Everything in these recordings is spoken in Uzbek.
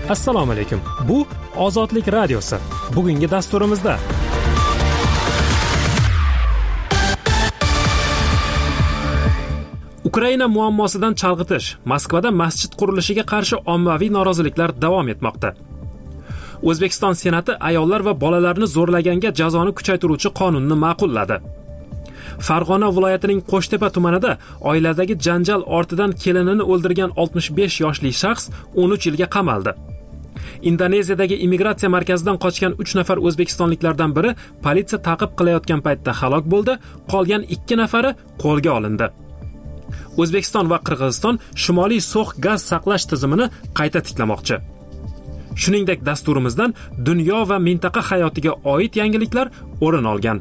Assalomu alaykum. Bu Ozodlik radiosi. Bugungi dasturimizda Ukraina muammosidan chalg'itish. Moskvada masjid qurilishiga qarshi ommaviy noroziliklar davom etmoqda. O'zbekiston Senati ayollar va bolalarni zo'rlaganga jazoni kuchaytiruvchi qonunni ma'qulladi. Farg'ona viloyatining Qo'shtepa tumanida oiladagi janjal ortidan kelinini o'ldirgan 65 yoshli shaxs 13 yilga qamaldi. Indoneziyadagi immigratsiya markazidan qochgan 3 nafar o'zbekistonliklardan biri politsiya ta'qib qilayotgan paytda halok bo'ldi, qolgan 2 nafari qo'lga olindi. O'zbekiston va Qirg'iziston Shimoliy so'x gaz saqlash tizimini qayta tiklamoqchi. Shuningdek, dasturimizdan dunyo va mintaqa hayotiga oid yangiliklar o'rin olgan.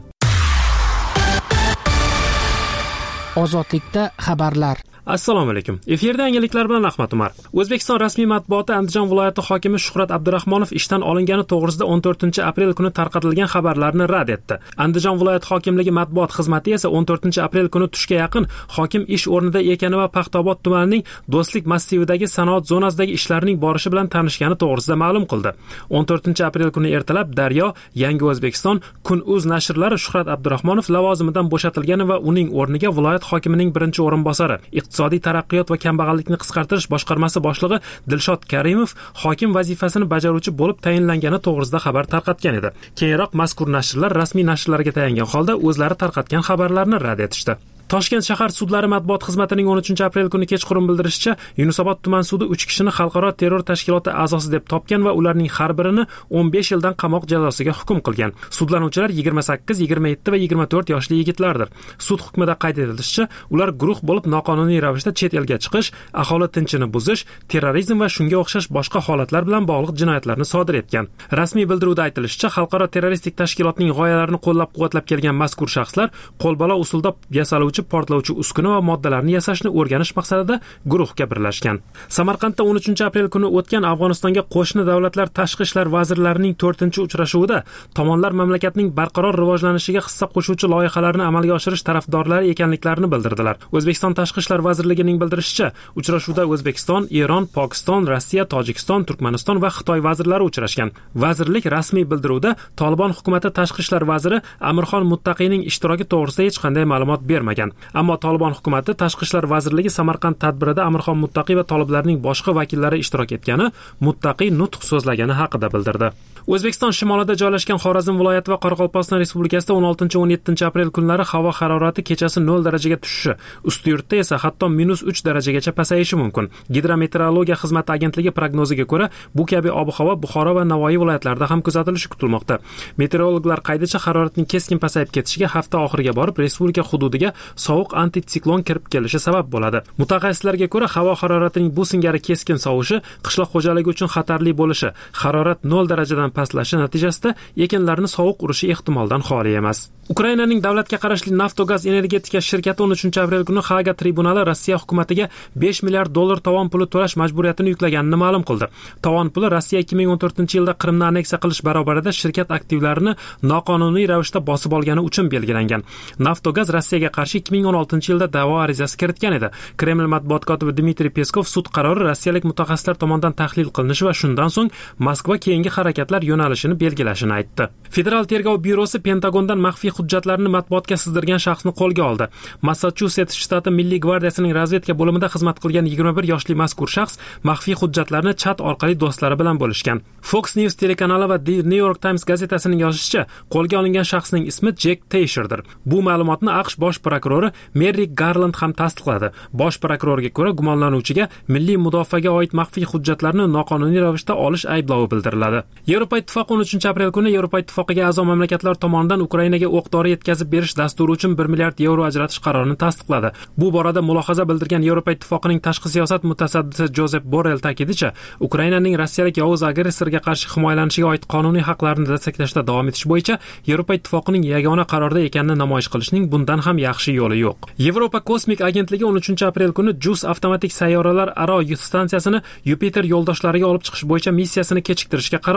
Ozodlikda xabarlar. Assalomu alaykum. Efirda yangiliklar bilan Ahmad Umar. O'zbekiston rasmiy matbuoti Andijon viloyati hokimi Shuhrat Abdurahmonov ishdan olingani to'g'risida 14-aprel kuni tarqatilgan xabarlarni rad etdi. Andijon viloyati hokimligi matbuot xizmati esa 14-aprel kuni tushga yaqin hokim ish o'rnida ekani va Paxtaobod tumanining Do'stlik massividagi sanoat zonasidagi ishlarining borishi bilan tanishgani to'g'risida ma'lum qildi. 14-aprel kuni ertalab Daryo, Yangi O'zbekiston, Kun.uz nashrlari Shuhrat Abdurahmonov lavozimidan bo'shatilgani va uning o'rniga viloyat hokimining birinchi o'rinbosari Iqtisodiy taraqqiyot va kambag'allikni qisqartirish boshqarmasi boshlig'i Dilshod Karimov hokim vazifasini bajaruvchi bo'lib tayinlangani to'g'risida xabar tarqatgan edi. Keyinroq mazkur nashrlar rasmiy nashrlarga tayangan holda o'zlari tarqatgan xabarlarni rad etishdi. Toshkent shahar sudlari matbuot xizmatining 13-aprel kuni kechqurun bildirishicha, Yunusobod tuman sudi 3 kishini xalqaro terror tashkiloti a'zosi deb topgan va ularning har birini 15 yildan qamoq jazosiga hukm qilgan. Sudlanuvchilar 28, 27 va 24 yoshli yigitlardir. Sud hukmida qayd etilishicha, ular guruh bo'lib noqonuniy ravishda chet elga chiqish, aholi tinchini buzish, terrorizm va shunga o'xshash boshqa holatlar bilan bog'liq jinoyatlarni sodir etgan. Rasmiy bildiruvda aytilishicha, xalqaro terroristik tashkilotning g'oyalarini qo'llab-quvvatlab kelgan mazkur shaxslar qo'lbola usulda yasaluvchi portlovchi uskuna va moddalarni yasashni o'rganish maqsadida guruhga birlashgan. Samarqandda 13-aprel kuni o'tgan Afg'onistonga qo'shni davlatlar tashqi ishlar vazirlarining 4-uchrashuvida tomonlar mamlakatning barqaror rivojlanishiga hissa qo'shuvchi loyihalarni amalga oshirish tarafdorlari ekanliklarini bildirdilar. O'zbekiston Tashqi ishlar vazirligining bildirishicha, uchrashuvda O'zbekiston, Eron, Pokiston, Rossiya, Tojikiston, Turkmaniston va Xitoy vazirlari uchrashgan. Vazirlik rasmiy bildiruvda Tolibon hukumati tashqi ishlar vaziri Amirxon Muttaqiyning ishtiroki to'g'risida hech qanday ma'lumot bermagan. Ammo Tolibon hukumati Tashqi ishlar vazirligi Samarqand tadbirida Amirxon Muttaqiy va toliblarning boshqa vakillari ishtirok etgani, Muttaqiy nutq so'zlagani haqida bildirdi. O'zbekiston shimolida joylashgan Xorazm viloyati va Qoraqalpog'iston Respublikasida 16-17 aprel kunlari havo harorati kechasi 0 darajaga tushishi, ustiyurtda esa hatto -3 darajagacha pasayishi mumkin. Gidrometeorologiya xizmati agentligi prognoziga ko'ra, bu kabi ob-havo Buxoro va Navoiy viloyatlarida ham kuzatilishi kutilmoqda. Meteorologlar qaydicha haroratning keskin pasayib ketishiga hafta oxiriga borib respublika hududiga sovuq antitsiklon kirib kelishi sabab bo'ladi. Mutaxassislarga ko'ra, havo haroratining bu singari keskin sovishi qishloq xo'jaligi uchun xatarli bo'lishi, harorat 0 darajadan pastlashi natijasida ekinlarni sovuq urishi ehtimoldan xoli emas. Ukrainaning davlatga qarashli Naftogaz energetika shirkati 13-aprel kuni Haga tribunali Rossiya hukumatiga 5 milliard dollar tovon puli to'lash majburiyatini yuklaganini ma'lum qildi. Tovon puli Rossiya 2014-yilda Qrimni anneksiya qilish barobarida shirkat aktivlarini noqonuniy ravishda bosib olgani uchun belgilangan. Naftogaz Rossiyaga qarshi 2016-yilda da'vo arizasi kiritgan edi. Kreml matbuot kotibi Dmitriy Peskov sud qarori rossiyalik mutaxassislar tomonidan tahlil qilinishi va shundan so'ng Moskva keyingi harakatlar yo'nalishini belgilashini aytdi. Federal tergov byurosi Pentagondan maxfiy hujjatlarni matbuotga sizdirgan shaxsni qo'lga oldi. Massachusets shtati Milliy gvardiyasining razvedka bo'limida xizmat qilgan 21 yoshli mazkur shaxs maxfiy hujjatlarni chat orqali do'stlari bilan bo'lishgan. Fox News telekanali va The New York Times gazetasining yozishicha, qo'lga olingan shaxsning ismi Jack Teixerdir. Bu ma'lumotni AQSh bosh prokurori Merrick Garland ham tasdiqladi. Bosh prokurorga ko'ra, gumonlanuvchiga milliy mudofaaga oid maxfiy hujjatlarni noqonuniy ravishda olish ayblovi bildiriladi. Yevropa Ittifoqi 13-aprel kuni Yevropa Ittifoqiga a'zo mamlakatlar tomonidan Ukrainaga o'q-dori yetkazib berish dasturi uchun 1 milliard yevro ajratish qarorini tasdiqladi. Bu borada mulohaza bildirgan Yevropa Ittifoqining tashqi siyosat mutasaddisi Josep Borrell ta'kidicha, Ukrainaning rossiyalik yovuz agressorga qarshi himoyalanishiga oid qonuniy haqlarini destaklashda davom etish bo'yicha Yevropa Ittifoqining yagona qarorda ekanini namoyish qilishning bundan ham yaxshi yo'li yo'q. Yevropa kosmik agentligi 13-aprel kuni JUICE avtomatik sayyoralar aro stansiyasini Yupiter yo'ldoshlariga olib chiqish bo'yicha missiyasini kechiktirishga qaror qildi.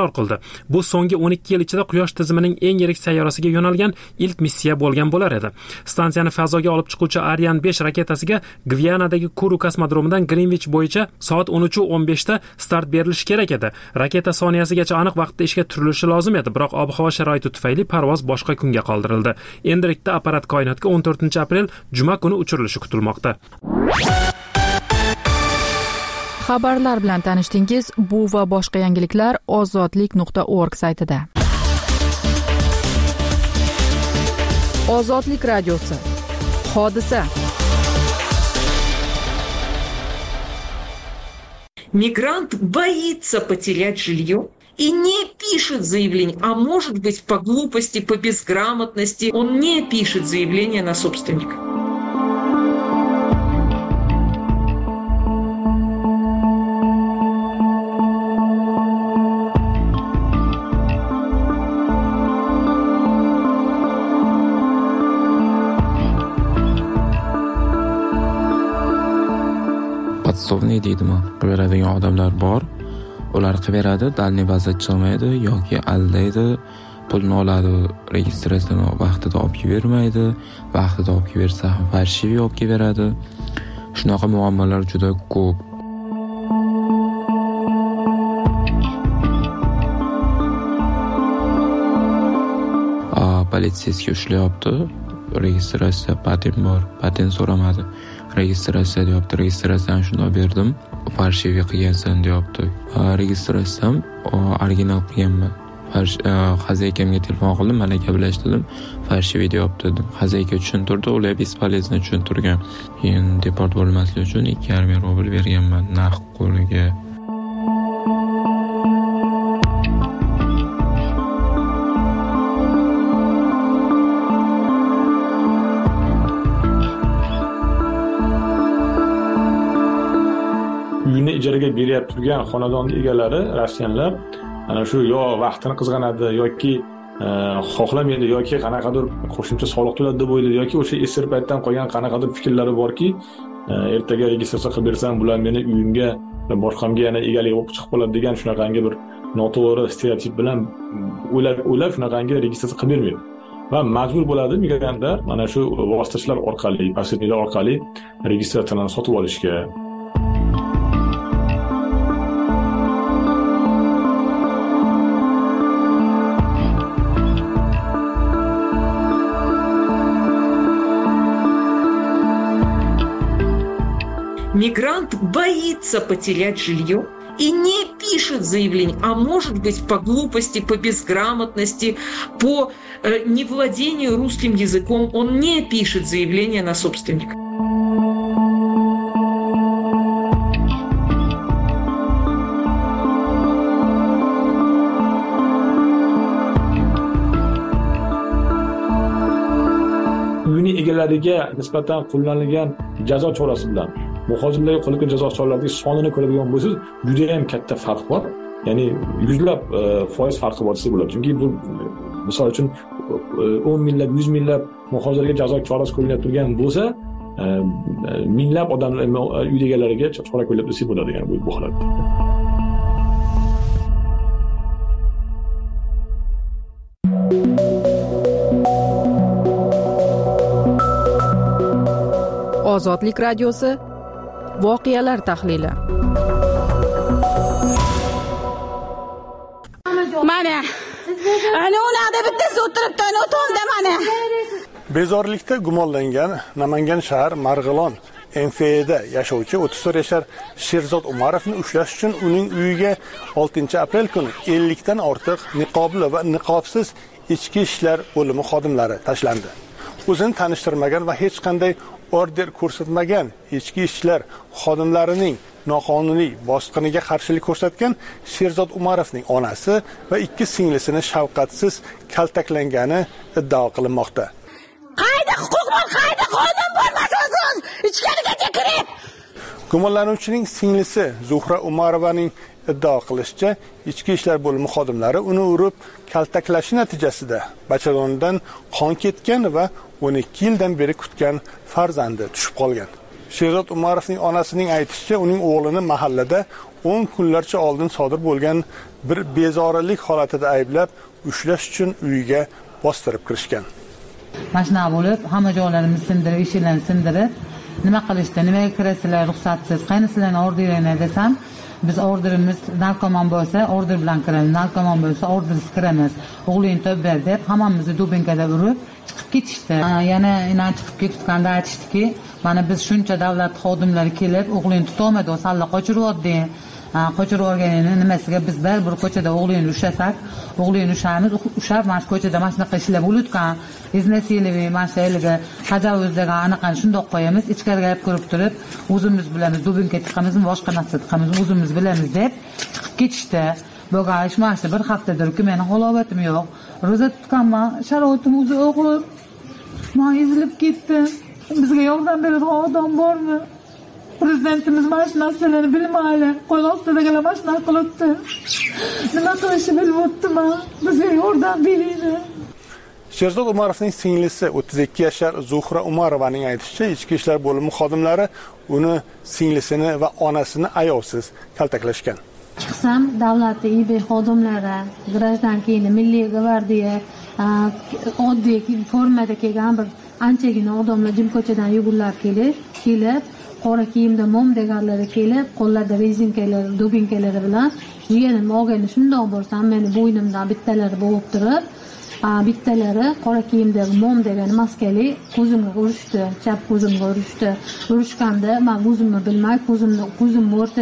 Bu so'nggi 12 yil ichida Quyosh tizimining eng yirik sayyorasiga yo'nalgan ilk missiya bo'lgan bo'lar edi. Stansiyani fazoga olib chiquvchi Ariane 5 raketasiga Gvianadagi Kuru kosmodromidan Greenwich bo'yicha soat 13:15 da start berilishi kerak edi. Raketa soniyasigacha aniq vaqtda ishga turilishi lozim edi, biroq ob-havo sharoiti tufayli parvoz boshqa kunga qoldirildi. Endilikda apparat koinotga 14-aprel juma kuni uchirilishi kutilmoqda. Xabarlar bilan tanishdingiz. Bu va boshqa yangiliklar ozodlik.org saytida. Ozodlik radiosi. Hodisa. Мигрант боится потерять жилье и не пишет заявление, а может быть по глупости, по безграмотности он не пишет заявление на собственника. Podstovniy deydimi? Beradigan odamlar bor. Ular qiberadi, dalniy baza chiqmaydi yoki aldaydi, pulni oladi, registratsiyani vaqtida olib bermaydi, vaqtida olib bersa ham farshiviy olib beradi. Shunaqa muammolar juda ko'p. Politsiyasiga ushlayapti. Registratsiya patent bor, patent so'ramadi. Registratsiya deyapti, registratsiyani shunday berdim, farshiviy qilgansan deyapti. Registratsiyam original qilganman. Xazaykamga telefon qildim, malaka bilan ishladim, farshiviy deyapti dedim. Xazayka tushuntirdi, ular bespolezno tushuntirgan. Keyin deport bo'lmaslik uchun 2,5 rubl berganman naqd qo'liga. Uyini ijaraga beryapti turgan xonadon egalari, rossiyanlar, ana shu yo vaqtini qizg'anadi yoki xohlamaydi yoki qanaqadir qo'shimcha soliq to'ladi deb o'ylaydi yoki o'sha esir paytdan qolgan qanaqadir fikrlari borki, ertaga registratsiya qilib bersam, bular meni uyimga va boshqamga yana egalik bo'lib chiqib qoladi degan shunaqangi bir noto'g'ri stereotip bilan o'ylab shunaqangi registratsiya qilib bermaydi. Va majbur bo'ladi migrantlar mana shu vositachilar orqali, posredniklar orqali registratsiyani sotib olishga. Мигрант боится потерять жилье и не пишет заявление, а может быть по глупости, по безграмотности, по невладению русским языком он не пишет заявление на собственника. Uyini egalariga nisbatan qo'llanilgan jazo chorasi bilan muhojirlarga qo'llangan jazo choralarining sonini ko'radigan bo'lsangiz, juda ham katta farq bor. Ya'ni yuzlab foiz farqi bor desa bo'ladi. Chunki bu misol uchun 10 minglab, 100 minglab muhojirlarga jazo chorasi qo'llanib turgan bo'lsa, minglab odamlar uy egalariga chora qo'llab desa bo'ladi, ya'ni bu holatda. Ozodlik radiosi. Voqealar tahlili. Mana ana ularda bittasi o'tiribdi, ana o'tonda mana. Bezorilikda gumonlangan Namangan shahar Marg'ilon MFEda yashovchi 34 yashar Sherzod Umarovni ushlash uchun uning uyiga 6-aprel kuni 50 dan ortiq niqobli va niqobsiz ichki ishlar bo'limi xodimlari tashlandi. O'zini tanishtirmagan va hech qanday order ko'rsatmagan ichki ishlar xodimlarining noqonuniy bosqiniga qarshilik ko'rsatgan Sherzod Umarovning onasi va 2 singlisini shafqatsiz kaltaklangani iddao qilinmoqda. Qayda huquq bor, qayda qonun bor, masoz ichkarigacha kirib. Gumonlanuvchining singlisi Zuhra Umarovaning iddao qilishicha, ichki ishlar bo'limi xodimlari uni urib kaltaklashi natijasida bachadonidan qon ketgan va 12 yildan beri kutgan farzandi tushib qolgan. Sherzod Umarovning onasining aytishicha, uning o'g'lini mahallada 10 kunlarcha oldin sodir bo'lgan bir bezorilik holatida ayblab, ushlash uchun uyiga bostirib kirishgan. Mashina bo'lib, hamma joylarimizni sindirib, eshiklarni sindirib, nima qilishdi, nimaga kirasizlar ruxsatsiz, qaynasizlarni orderinglar desam, biz orderimiz narkoman bo'lsa, order bilan kiramiz, narkoman bo'lsa, ordersiz kiramiz. O'g'ling topber deb hammamizni dubinkada urib chiqib ketishdi. Yana inan chiqib ketganda aytishdiki, mana biz shuncha davlat xodimlari kelib, o'g'lingni tutolmadi, o salla qochiribdi. Qochirib olganini nimasiga biz bir ko'chada o'g'lingni ushlasak, o'g'lingni ushlab, mana shu ko'chada mana shunaqa ishlar bo'lutgan, iznasiliy, mana shu eliga tajovuzga aniqani shundoq qo'yamiz, ichkariga olib kirib turib, o'zimiz bilamiz, dubinka chiqamizmi, boshqa narsa chiqamiz, o'zimiz bilamiz deb chiqib ketishdi. Bo'lgan ish mana shu bir haftadirki, meni halovatim yo'q. Ro'za tutganman, sharoitim o'zi og'ir. Men ezilib ketdim. Bizga yordam beradigan odam bormi? Prezidentimiz mana shu narsalarni bilmaydi. Qo'l ostidagilar mana shunaqa qilibdi. Nima qilishni bilmayapman. Bizga yordam beringlar. Sherzod Umarovning singlisi 32 yoshar Zuhra Umarovaning aytishicha, ichki ishlar bo'limi xodimlari uni singlisini va onasini ayovsiz kaltaklashgan. Chiqsam, davlat IB xodimlari, grajdankini, milliy gvardiya, oddiy formada kelgan bir anchagina odamlar jimko'chadan yugurlab kelib, qora kiyimda mom deganlari kelib, qo'llarida rezinkalar, dubinkalari bilan jiyanim olgani shundoq bo'lsam, meni bo'ynimdan bittalari bo'g'ib turib, bittalari qora kiyimda mom degan maskali ko'zimga urishdi, chap ko'zimga urishdi. Urishganda men o'zimni bilmay, ko'zim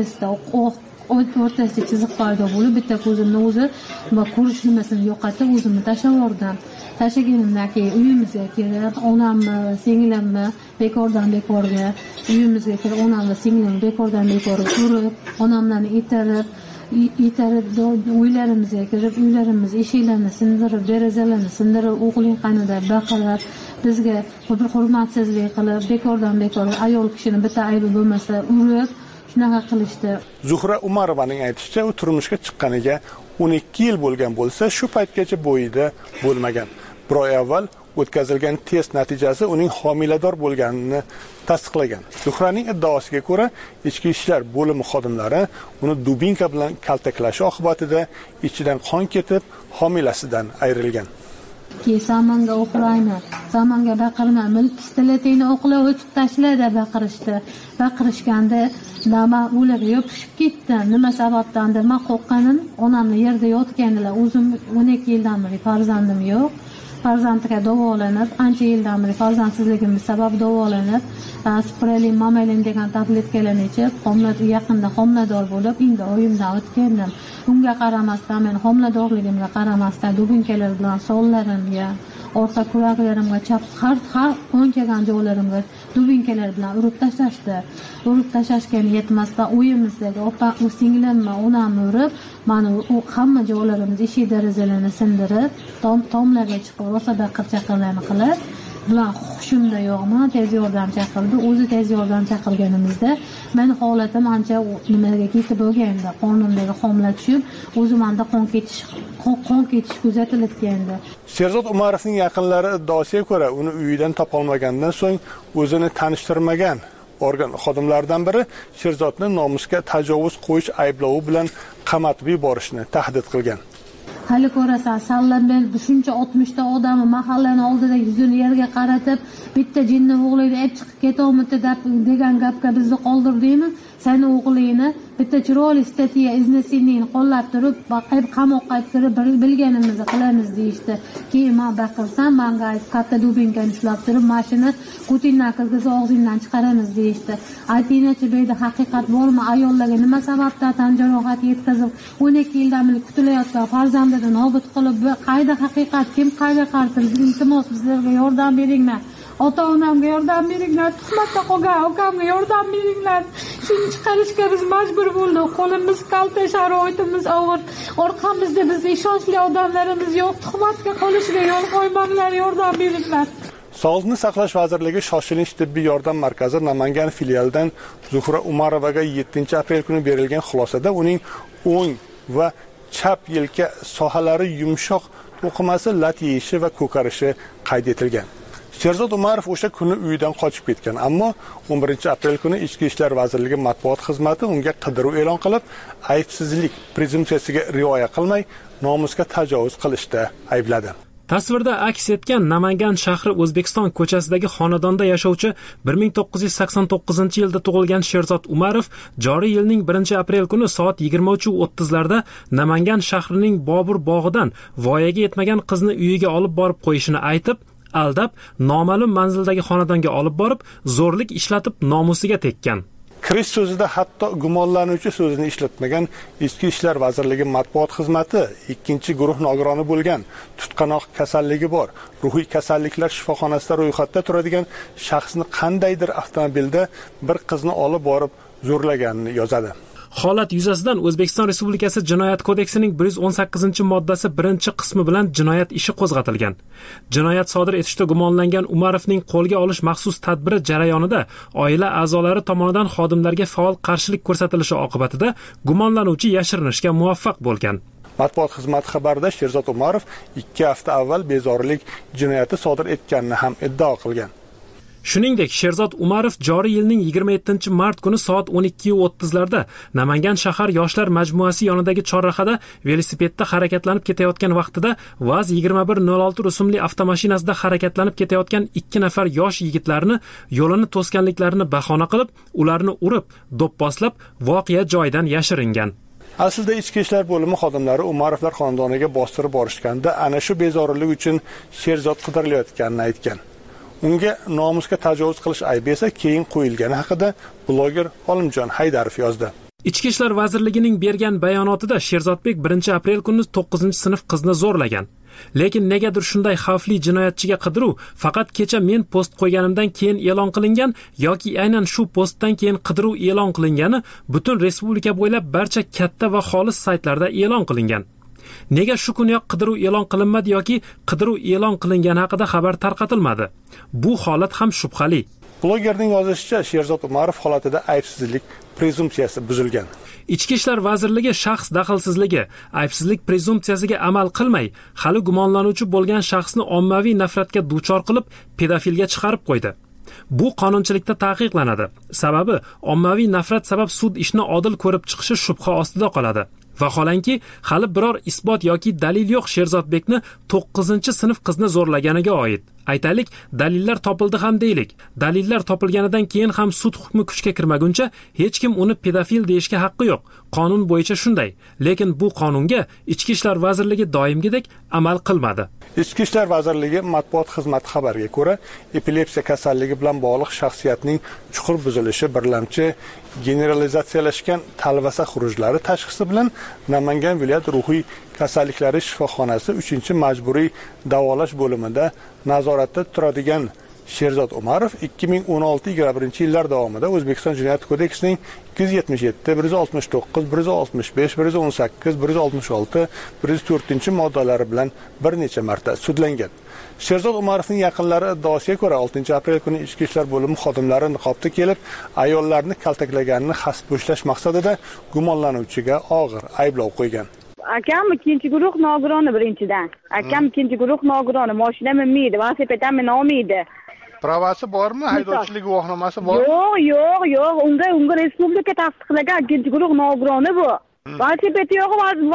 o'rtasida chiziq paydo bo'lib, bitta ko'zimni o'zi va ko'rish nimasini yo'qotib, o'zimni tashlab yubordim. Tashlaganimdan keyin uyimizga kelib, onamni, singlimni bekordan bekorga uyimizga kelib, onam va singlimni bekordan bekorga urib, onamlarni itarib uylarimizga kirib, uylarimiz eshiklarini sindirib, derazalarni sindirib, o'g'ling qanida baqirib, bizga hurmatsizlik qilib, bekordan bekorga ayol kishini bitta aybi bo'lmasa urib, shunaqa qilishdi. Zuhra Umarovaning aytishicha, u turmushga chiqqaniga 12 yil bo'lgan bo'lsa, shu paytgacha bo'yida bo'lmagan. Bir oy avval o'tkazilgan test natijasi uning homilador bo'lganini tasdiqlagan. Zuhraning iddaosiga ko'ra, ichki ishlar bo'limi xodimlari uni dubinka bilan kaltaklashi oqibatida ichidan qon ketib, homilasidan ayrilgan. Samonga o'qiraymi, samonga baqirma, milk pistoletingni o'qlab o'tib tashla deb baqirishdi. Baqirishganda men ularga yopishib ketdim. Nima sababdan deb men qo'rqqanim, onamni yerda yotgandilar. O'zim 12 yildan beri farzandim yo'q. Farzandga davolanib, ancha yildan beri farzandsizligimiz sabab davolanib, sprelin, mamelin degan tabletkalarni ichib, yaqinda homilador bo'lib, endi oyimdan o'tgandim. Unga qaramasdan, men homiladorligimga qaramasdan dubinkalar bilan sonlarimga, orqa kuraklarimga, chap har qo'n kelgan joylarimga dubinkalar bilan urib tashlashdi. Urib tashlashgani yetmasdan uyimizdagi opa, singlimni, onamni urib, meni hamma joylarimiz eshik derazalarni sindirib, tomlarga chiqib, rosa baqir-chaqirlarni qilib, bilan hushimda yo'qman, tez yordam chaqirdi. O'zi tez yordam chaqirganimizda men holatim ancha nimaga ketib bo'lganda, qonimdagi homila tushib, o'zimda qon ketish kuzatilib keldi. Sherzod Umarovning yaqinlari iddaosiga ko'ra, uni uyidan topolmagandan so'ng o'zini tanishtirmagan organ xodimlaridan biri Sherzodni nomusga tajovuz qo'yish ayblovi bilan qamatib yuborishni tahdid qilgan. Hali ko'rasan, sallandan shuncha 60 ta odamni mahallani oldida yuzini yerga qaratib, bitta jinni o'g'lingni olib chiqib ketolmadi degan gapga bizni qoldirdingmi? Seni o'g'lingni bitta chiroyli statiya iznasini qo'llab turib, qamoqqa kirib bilganimizni qilamiz deyishdi. Keyin men baqirsam, menga katta dubinkani ushlab turib, mashina Putindan qilg'iz og'zingdan chiqaramiz deyishdi. Aytingchi, bu yerda haqiqat bormi? Ayollarga nima sababdan tan jarohati yetkazib, 12 yildan beri kutilayotgan farzandini nobud qilib, qayda haqiqat, kim qayga qarshi? Iltimos, bizlarga yordam beringlar. Ota-onamga yordam beringlar, tuhmatda qolgan ukamga yordam beringlar. Shuni chiqarishga biz majbur bo'ldik. Qo'limiz kalta, sharoitimiz og'ir. Orqamizda bizga ishonchli odamlarimiz yo'q. Tuhmatga qolishiga yo'l qo'ymanglar, yordam beringlar. Sog'liqni saqlash vazirligi shoshilinch tibbiy yordam markazi Namangan filialidan Zuhra Umarovaga 7-aprel kuni berilgan xulosada uning o'ng va chap yelka sohalari yumshoq to'qimasi lat yeyishi va ko'karishi qayd etilgan. Sherzod Umarov o'sha kuni uyidan qochib ketgan, ammo 11-aprel kuni Ichki ishlar vazirligi matbuot xizmati unga qidiruv e'lon qilib, aybsizlik prezumpsiyasiga rioya qilmay, nomusga tajovuz qilishda aybladi. Tasvirda aks etgan Namangan shahri O'zbekiston ko'chasidagi xonadonda yashovchi 1989-yilda tug'ilgan Sherzod Umarov joriy yilning 1-aprel kuni soat 23:30 larda Namangan shahrining Bobur bog'idan voyaga yetmagan qizni uyiga olib borib qo'yishini aytib, aldab, noma'lum manzildagi xonadonga olib borib, zo'rlik ishlatib nomusiga tekkan. Kirish so'zida hatto gumonlanuvchi so'zini ishlatmagan Ichki ishlar vazirligi matbuot xizmati ikkinchi guruh nogironi bo'lgan, tutqanoq kasalligi bor, ruhiy kasalliklar shifoxonasida ro'yxatda turadigan shaxsni qandaydir avtomobilda bir qizni olib borib zo'rlaganini yozadi. Holat yuzasidan O'zbekiston Respublikasi Jinoyat kodeksining 118-moddasi 1-qismi bilan jinoyat ishi qo'zg'atilgan. Jinoyat sodir etishda gumonlangan Umarovning qo'lga olish maxsus tadbiri jarayonida oila a'zolari tomonidan xodimlarga faol qarshilik ko'rsatilishi oqibatida gumonlanuvchi yashirinishga muvaffaq bo'lgan. Matbuot xizmati xabarida Sherzod Umarov 2 hafta avval bezorilik jinoyati sodir etganini ham iddao qilgan. Shuningdek, Sherzod Umarov joriy yilning 27-mart kuni soat 12:30 larda Namangan shahar yoshlar majmuasi yonidagi chorrahada velosipedda harakatlanib ketayotgan vaqtida VAZ 2106 rusumli avtomashinasida harakatlanib ketayotgan 2 nafar yosh yigitlarni yo'lini to'sganliklarini bahona qilib, ularni urib, do'pposlab, voqea joyidan yashiringan. Aslida Ichki ishlar bo'limi xodimlari Umarovlar xonadoniga bostirib borishganda ana shu bezorilik uchun Sherzod qidirilayotganini aytgan. Unga nomusga tajovuz qilish aybi esa keyin qo'yilgani haqida bloger Olimjon Haydarov yozdi. Ichki ishlar vazirligining bergan bayonotida Sherzodbek 1-aprel kuni 9-sinf qizni zo'rlagan. Lekin negadir shunday xavfli jinoyatchiga qidiruv faqat kecha men post qo'yganimdan keyin e'lon qilingan yoki aynan shu postdan keyin qidiruv e'lon qilingani butun respublika bo'ylab barcha katta va xolis saytlarda e'lon qilingan. Nega shu kuniyoq qidiruv e'lon qilinmadi yoki qidiruv e'lon qilingani haqida xabar tarqatilmadi? Bu holat ham shubhali. Blogerning yozishicha, Sherzod Umarov holatida aybsizlik prezumpsiyasi buzilgan. Ichki ishlar vazirligi shaxs daxlsizligi, aybsizlik prezumpsiyasiga amal qilmay, hali gumonlanuvchi bo'lgan shaxsni ommaviy nafratga duchor qilib, pedofilga chiqarib qo'ydi. Bu qonunchilikda taqiqlanadi. Sababi ommaviy nafrat sabab sud ishni odil ko'rib chiqishi shubha ostida qoladi. Vaholanki, hali biror isbot yoki dalil yo'q Sherzodbekni 9-sinf qizni zo'rlaganiga oid. Aytaylik, dalillar topildi ham deylik. Dalillar topilganidan keyin ham sud hukmi kuchga kirmaguncha hech kim uni pedofil deyishga haqqi yo'q. Qonun bo'yicha shunday. Lekin bu qonunga Ichki ishlar vazirligi doimgidek amal qilmadi. Ichki ishlar vazirligi matbuot xizmati xabariga ko'ra, epilepsiya kasalligi bilan bog'liq shaxsiyatning chuqur buzilishi birlamchi generalizatsiyalashgan talvasa xurujlari tashxisi bilan Namangan viloyat ruhiy kasalliklari shifoxonasi 3-majburiy davolash bo'limida nazoratda turadigan Sherzod Umarov 2016-21 davomida O'zbekiston Jinoyat kodeksining 277, 169, 165, 118, 166, 104-moddalari bilan bir necha marta sudlangan. Sherzod Umarovning yaqinlari iddaosiga ko'ra 6-aprel kuni Ichki ishlar bo'limi xodimlari niqobda kelib, ayollarni kaltaklaganini hasb bo'shlash maqsadida gumonlanuvchiga og'ir ayblov qo'ygan. Akam ikkinchi guruh nogironi birinchidan. Akam ikkinchi guruh nogironi, mashina minmaydi, velosiped ham minolmaydi. Pravasi bormi? Haydovchilik guvohnomasi bormi? Yo'q. Unga respublika tasdiqlagan ikkinchi guruh nogironi bu. Velosiped yo'q,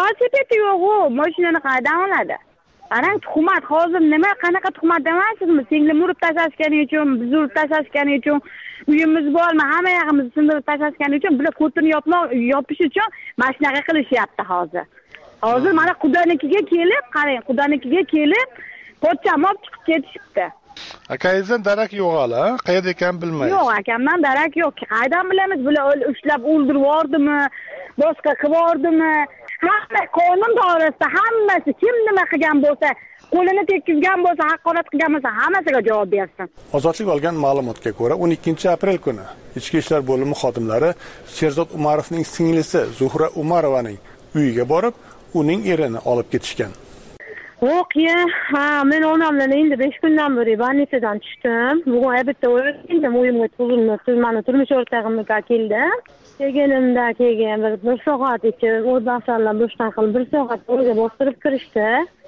mashinani qayerdan oladi? Qarang, tuhmat hozir nima, qanaqa tuhmat demaysizmi? Singlim urib tashlashgani uchun, biz urib tashlashgani uchun, uyimiz bormi, hamma yog'imizni sindirib tashlashgani uchun, bular ko'tini yopish uchun mana shunaqa qilishyapti hozir. Hozir mana qudanikiga kelib, qarang, qudanikiga kelib, pochcham olib chiqib ketishibdi. Akangizdan darak yo'q hali, qayerda ekan bilmaysiz. Yo'q, akamdan darak yo'q. Qayerdan bilamiz? Bular ushlab o'ldirib yubordimi, boshqa qilib yubordimi? Hamma qonun doirasida hammasi kim nima qilgan bo'lsa, qo'lini tekkizgan bo'lsa, haqorat qilgan bo'lsa, hammasiga javob bersin. Ozodlik olgan ma'lumotga ko'ra, 12-aprel kuni Ichki ishlar bo'limi xodimlari Sherzod Umarovning singlisi Zuhra Umarovaning uyiga borib, uning erini olib ketishgan. Voqea, men onamla endi 5 kundan beri bannisadan tushdim. Bugun bitta o'yindim, uyimga mani turmush o'rtog'imga keldi. Kelganimda bir soat ichib, o'zbaqsonlar boshdan qilib 1 soat o'rga bostirib kirishdi.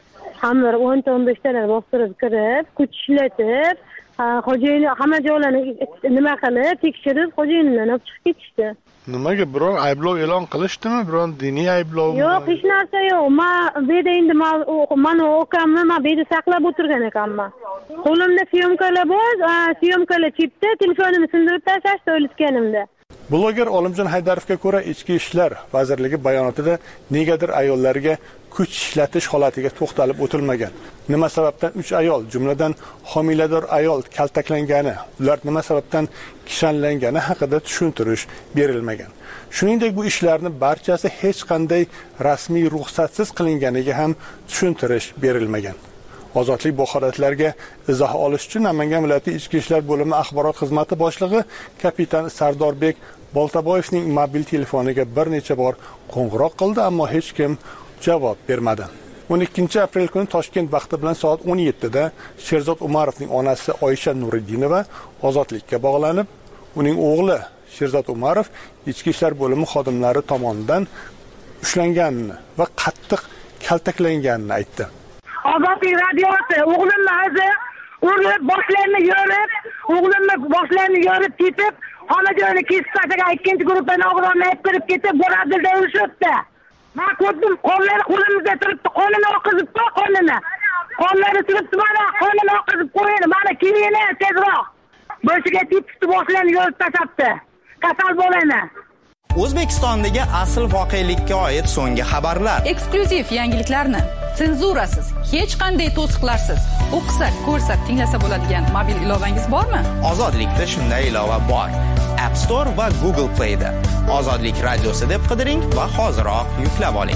hamma 10-15 talar bostirib kirib, kuch ishlatib, xo'jayini hamma joylarni nima qilib, tekshirib, xo'jayinlarni olib chiqib ketishdi. Nimaga biron ayblov e'lon qilishdimi? Biron diniy ayblovmi? Yo'q, hech narsa yo'q. Men bu yerda endi mana ukamni men bu yerda saqlab o'tirgan ekanman. Qo'limda syomkalar bor, syomkalar chipda, telefonimni sindirib tashlashdi o'litganimda. Bloger Olimjon Haydarovga ko'ra, Ichki ishlar vazirligi bayonotida negadir ayollarga kuch ishlatish holatiga to'xtalib o'tilmagan. Nima sababdan 3 ayol, jumladan homilador ayol kaltaklangani, ular nima sababdan kishanlangani haqida tushuntirish berilmagan. Shuningdek, bu ishlarni barchasi hech qanday rasmiy ruxsatsiz qilinganiga ham tushuntirish berilmagan. Ozodlik bu holatlarga izoh olish uchun Namangan viloyati Ichki ishlar bo'limi axborot xizmati boshlig'i kapitan Sardorbek Boltaboyevning mobil telefoniga bir necha bor qo'ng'iroq qildi, ammo hech kim javob bermadi. 12 aprel kuni Toshkent vaqti bilan soat 17 da Sherzod Umarovning onasi Oyisha Nuriddinova ozodlikka bog'lanib, uning o'g'li Sherzod Umarov Ichki ishlar bo'limi xodimlari tomonidan ushlanganini va qattiq kaltaklanganini aytdi. Ozodlik radiosi o'g'limni o'zi urib, boshlarini yorib ketib, xona joyini kesib tashlagan ikkinchi guruhdan og'irlarni olib kirib ketib, Bo'radilda urishibdi. Men ko'rdim, qo'llari qo'limizda turibdi, qonini oqizibdi, qonini. Qo'llari turibdi, mana qonini oqizib qo'yadi, mana kiyini tezroq. Boshiga tepibdi, boshlarini yorib tashlabdi. Kasal bo'lani. O'zbekistondagi asl voqelikka oid so'nggi xabarlar. Eksklyuziv yangiliklarni senzurasiz, hech qanday to'siqlarsiz o'qisa, ko'rsa, tinglasa bo'ladigan mobil ilovangiz bormi? Ozodlikda shunday ilova bor. App Store va Google Play da. Ozodlik radiosi deb qidiring va hoziroq yuklab oling.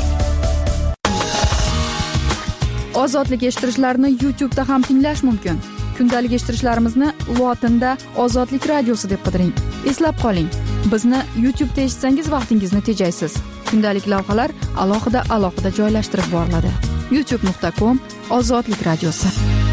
Ozodlik eshittirishlarni YouTube da ham tinglash mumkin. Kundalik eshittirishlarimizni lotinda Ozodlik radiosi deb qidiring. Eslab qoling, bizni YouTube da eshitsangiz vaqtingizni tejaysiz. Kundalik lavhalar alohida joylashtirib boriladi. youtube.com/Ozodlik radiosi.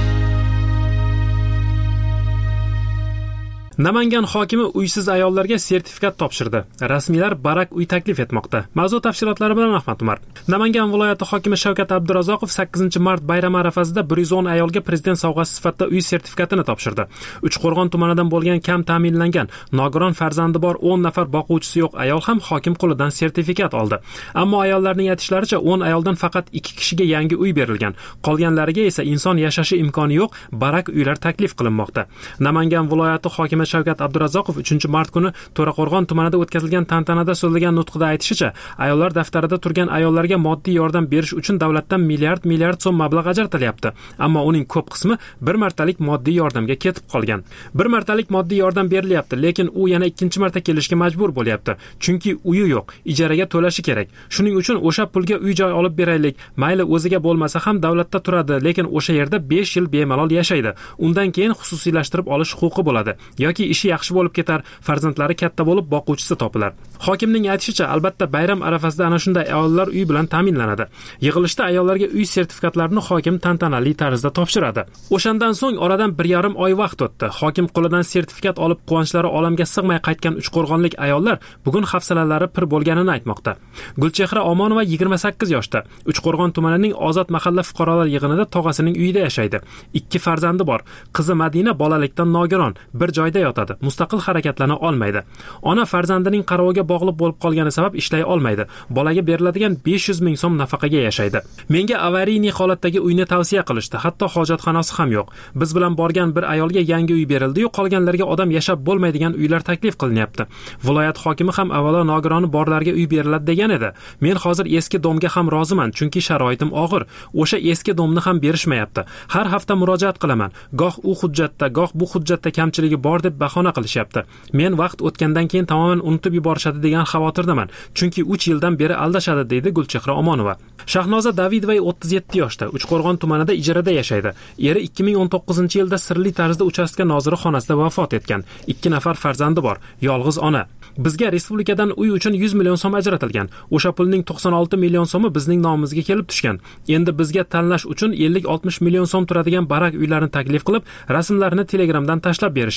Namangan hokimi uysiz ayollarga sertifikat topshirdi. Rasmiylar barak uy taklif etmoqda. Mavzu tafsilotlari bilan Ahmad Umar. Namangan viloyati hokimi Shavkat Abdurazzoqov 8-mart bayrami arafasida 110 ayolga prezident sovg'asi sifatida uy sertifikatini topshirdi. Uchqo'rg'on tumanidan bo'lgan kam ta'minlangan, nogiron farzandi bor 10 nafar boquvchisi yo'q ayol ham hokim qo'lidan sertifikat oldi. Ammo ayollarning aytishlaricha 10 ayoldan faqat 2 kishiga yangi uy berilgan. Qolganlariga esa inson yashashi imkoni yo'q barak uylar taklif qilinmoqda. Namangan viloyati hokimi Shavkat Abdurazzoqov 3-mart kuni To'raqo'rg'on tumanida o'tkazilgan tantanada so'zlagan nutqida aytishicha, ayollar daftarida turgan ayollarga moddiy yordam berish uchun davlatdan milliard so'm mablag' ajratilyapti. Ammo uning ko'p qismi bir martalik moddiy yordamga ketib qolgan. Bir martalik moddiy yordam berilyapti, lekin u yana ikkinchi marta kelishga majbur bo'lyapti. Chunki uyi yo'q, ijaraga to'lashi kerak. Shuning uchun o'sha pulga uy-joy olib beraylik. Mayli o'ziga bo'lmasa ham davlatda turadi, lekin o'sha yerda 5 yil bemalol yashaydi. Undan keyin xususiylashtirib olish huquqi bo'ladi. Yoki ishi yaxshi bo'lib ketar, farzandlari katta bo'lib boquvchisi topilar. Hokimning aytishicha, albatta bayram arafasida ana shunday ayollar uy bilan ta'minlanadi. Yig'ilishda ayollarga uy sertifikatlarini hokim tantanali tarzda topshiradi. O'shandan so'ng oradan 1,5 oy vaqt o'tdi. Hokim qo'lidan sertifikat olib quvonchlari olamga sig'may qaytgan uchqo'rg'onlik ayollar bugun hafsalalari pir bo'lganini aytmoqda. Gulchehra Omonova 28 yoshda. Uchqo'rg'on tumanining Ozod mahalla fuqarolar yig'inida tog'asining uyida yashaydi. 2 farzandi bor. Qizi Madina bolalikdan nogiron, bir joyda yotadi. Mustaqil harakatlana olmaydi. Ona farzandining qaroviga bog'liq bo'lib qolgani sabab ishlay olmaydi. Bolaga beriladigan 500 ming so'm nafaqaga yashaydi. Menga avariyniy holatdagi uyni tavsiya qilishdi. Hatto hojatxonasi ham yo'q. Biz bilan borgan bir ayolga yangi uy berildi-yu, qolganlarga odam yashab bo'lmaydigan uylar taklif qilinyapti. Viloyat hokimi ham avvalo nogironi borlarga uy beriladi degan edi. Men hozir eski domga ham roziman, chunki sharoitim og'ir. O'sha eski domni ham berishmayapti. Har hafta murojaat qilaman. Goh u hujjatda, goh bu hujjatda kamchiligi bor deb bahona qilishyapti. Men vaqt o'tgandan keyin tamoman unutib yuborishadi degan xavotirdaman. Chunki 3 yildan beri aldashadi, deydi Gulchehra Omonova. Shahnoza Davidova 37 yoshda, Uchqo'rg'on tumanida ijarada yashaydi. Eri 2019-yilda sirli tarzda uchastka noziri xonasida vafot etgan. 2 nafar farzandi bor, yolg'iz ona. Bizga respublikadan uy uchun 100 million so'm ajratilgan. O'sha pulning 96 million so'mi bizning nomimizga kelib tushgan. Endi bizga tanlash uchun 50-60 million so'm turadigan barak uylarni taklif qilib, rasmlarini Telegramdan tashlab berishyapti.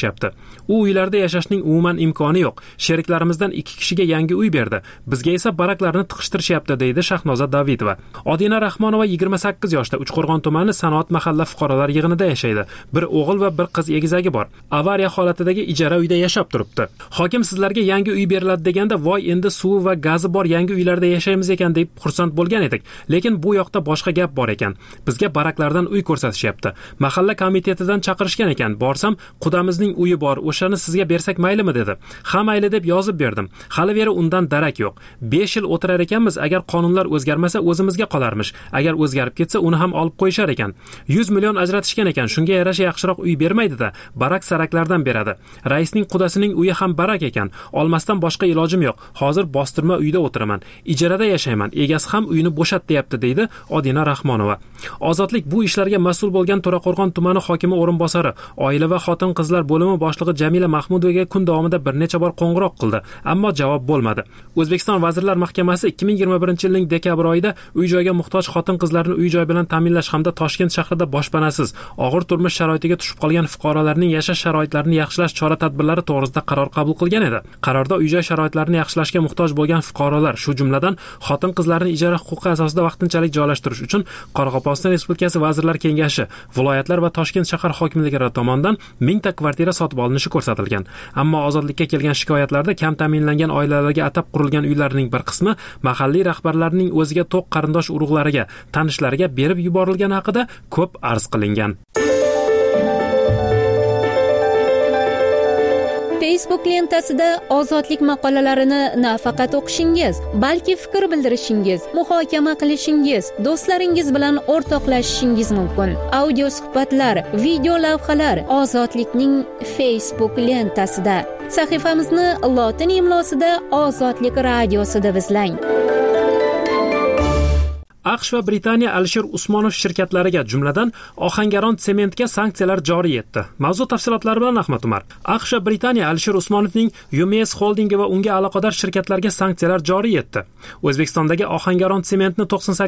U uylarda yashashning umuman imkoni yo'q. Sheriklarimizdan 2 kishiga yangi uy berdi. Bizga esa baraklarni tiqishtirishyapti, deydi Shahnoza Davidova. Odina Rahmonova 28 yoshda Uchqo'rg'on tumani Sanoat mahalla fuqarolar yig'inida yashaydi. Bir o'g'il va bir qiz egizagi bor. Avariya holatidagi ijara uyda yashab turibdi. Hokim sizlarga yangi uy beriladi deganda, voy endi suvi va gazi bor yangi uylarda yashaymiz ekan deb xursand bo'lgan edik. Lekin bu yoqda boshqa gap bor ekan. Bizga baraklardan uy ko'rsatishyapti. Mahalla komitetidan chaqirishgan ekan. Borsam, qudamizning uyi bor, o'shani sizga bersak maylimi dedi. Ha mayli deb yozib berdim. Hali beri undan darak yo'q. 5 yil o'tirar ekanmiz, agar qonunlar o'zgarmasa o'zimizga qolarmish. Agar o'zgarib ketsa uni ham olib qo'yishar ekan. 100 million ajratishgan ekan. Shunga yarasha yaxshiroq uy bermaydi-da, barak saraklardan beradi. Raisning qudasining uyi ham barak ekan. Olmasdan boshqa ilojim yo'q. Hozir bostirma uyda o'tiraman. Ijarada yashayman. Egasi ham uyini bo'shat deyapti, deydi Odina Rahmonova. Ozodlik bu ishlarga mas'ul bo'lgan To'raqo'rg'on tumani hokimi o'rinbosari, oila va xotin-qizlar bo'limi boshlig'i Jamila Mahmudovaga kun davomida bir necha bor qo'ng'iroq qildi, ammo javob bo'lmadi. O'zbekiston Vazirlar Mahkamasi 2021-yilning dekabr oyida uy-joyga muhtoj xotin-qizlarni uy-joy bilan ta'minlash hamda Toshkent shahrida boshpanasiz, og'ir turmush sharoitiga tushib qolgan fuqarolarning yashash sharoitlarini yaxshilash chora-tadbirlari to'g'risida qaror qabul qilgan edi. Qarorda uy-joy sharoitlarini yaxshilashga muhtoj bo'lgan fuqarolar, shu jumladan xotin-qizlarni ijara huquqi asosida vaqtinchalik joylashtirish uchun Qoraqalpog'iston Respublikasi Vazirlar Kengashi, viloyatlar va Toshkent shahar hokimliklari tomonidan 1000 ta kvartira sotib olinishi ko'rsatilgan. Ammo ozodlikka kelgan shikoyatlarda kam ta'minlangan oilalarga atab qurilgan uylarning bir qismi mahalliy rahbarlarning o'ziga to'q qarindosh urug'lariga, tanishlariga berib yuborilgani haqida ko'p arz qilingan. Facebook lentasida ozodlik maqolalarini nafaqat o'qishingiz, balki fikr bildirishingiz, muhokama qilishingiz, do'stlaringiz bilan o'rtoqlashishingiz mumkin. Audio suhbatlar, video lavhalar ozodlikning Facebook lentasida. Sahifamizni lotin imlosida Ozodlik radiosida izlang. AQSh va Britaniya Alisher Usmonov shirkatlariga, jumladan Ohangaron sementga sanksiyalar joriy etdi. Mavzu tafsilotlari bilan Ahmad Umar. AQSh va Britaniya Alisher Usmonovning UMS Holdingi va unga aloqador shirkatlarga sanksiyalar joriy etdi. O'zbekistondagi Ohangaron sementni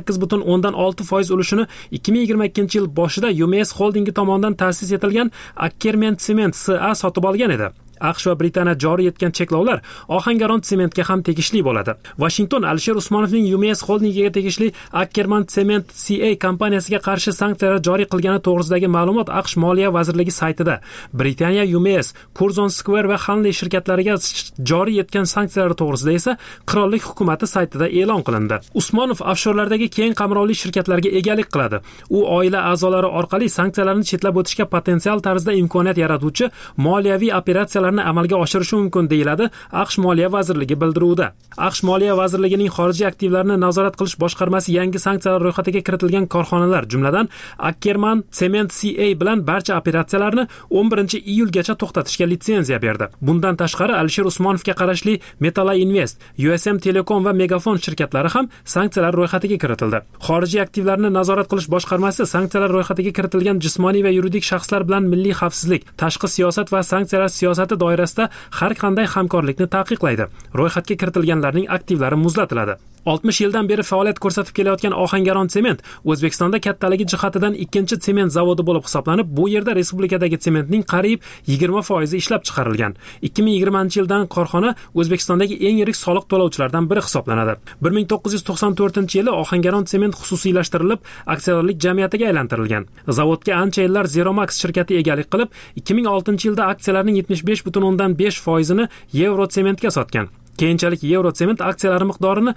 98.6% ulushini 2022-yil boshida UMS Holdingi tomonidan ta'sis etilgan Ackerman Cement SA sotib olgan edi. AQSh va Britaniya joriy etgan cheklovlar Ohangaron sementga ham tegishli bo'ladi. Washington Alisher Usmonovning UMS Holdingiga tegishli Ackerman Cement CA kompaniyasiga qarshi sanksiyalar joriy qilgani to'g'risidagi ma'lumot AQSh Moliya vazirligi saytida. Britaniya UMS, Curzon Square va Hanley shirkatlariga joriy etgan sanksiyalar to'g'risida esa qirollik hukumati saytida e'lon qilindi. Usmonov offshorlardagi keng qamrovli shirkatlarga egalik qiladi. U oila a'zolari orqali sanksiyalarni chetlab o'tishga potensial tarzda imkoniyat yaratuvchi moliyaviy operatsiyalar amalga oshirishi mumkin deyiladi AQSh Moliya vazirligi bildiruvida. AQSh Moliya vazirligining xorijiy aktivlarni nazorat qilish boshqarmasi yangi sanksiyalar ro'yxatiga kiritilgan korxonalar, jumladan Ackerman Cement CA bilan barcha operatsiyalarni 11-iyulgacha to'xtatishga litsenziya berdi. Bundan tashqari Alisher Usmonovga qarashli Metala Invest, USM Telecom va Megafon shirkatlari ham sanksiyalar ro'yxatiga kiritildi. Xorijiy aktivlarni nazorat qilish boshqarmasi sanksiyalar ro'yxatiga kiritilgan jismoniy va yuridik shaxslar bilan milliy xavfsizlik, tashqi siyosat va sanksiyalar siyosati doirasida har qanday hamkorlikni taqiqlaydi. Ro'yxatga kiritilganlarning aktivlari muzlatiladi. 60 yildan beri faoliyat ko'rsatib kelayotgan Ohangaron Sement O'zbekistonda kattaligi jihatidan ikkinchi sement zavodi bo'lib hisoblanib, bu yerda respublikadagi sementning qariyb 20% ishlab chiqarilgan. 2020-yildan korxona O'zbekistondagi eng yirik soliq to'lovchilardan biri hisoblanadi. 1994-yili Ohangaron Sement xususiylashtirilib, aksiyadorlik jamiyatiga aylantirilgan. Zavodga ancha yillar Zeromax shirkati egalik qilib, 2006-yilda aksiyalarning 75.5%ni Eurosementga sotgan. Keyinchalik Eurosement aksiyalari miqdorini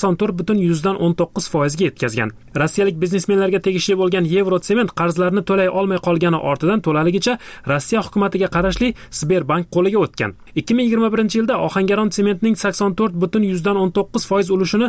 84.19% ga yetkazgan. Rossiyalik biznesmenlarga tegishli bo'lgan Eurosement qarzlarini to'lay olmay qolgani ortidan to'laligicha Rossiya hukumatiga qarashli Sberbank qo'liga o'tgan. 2021-yilda Ohangaron Sementning 84.19% ulushini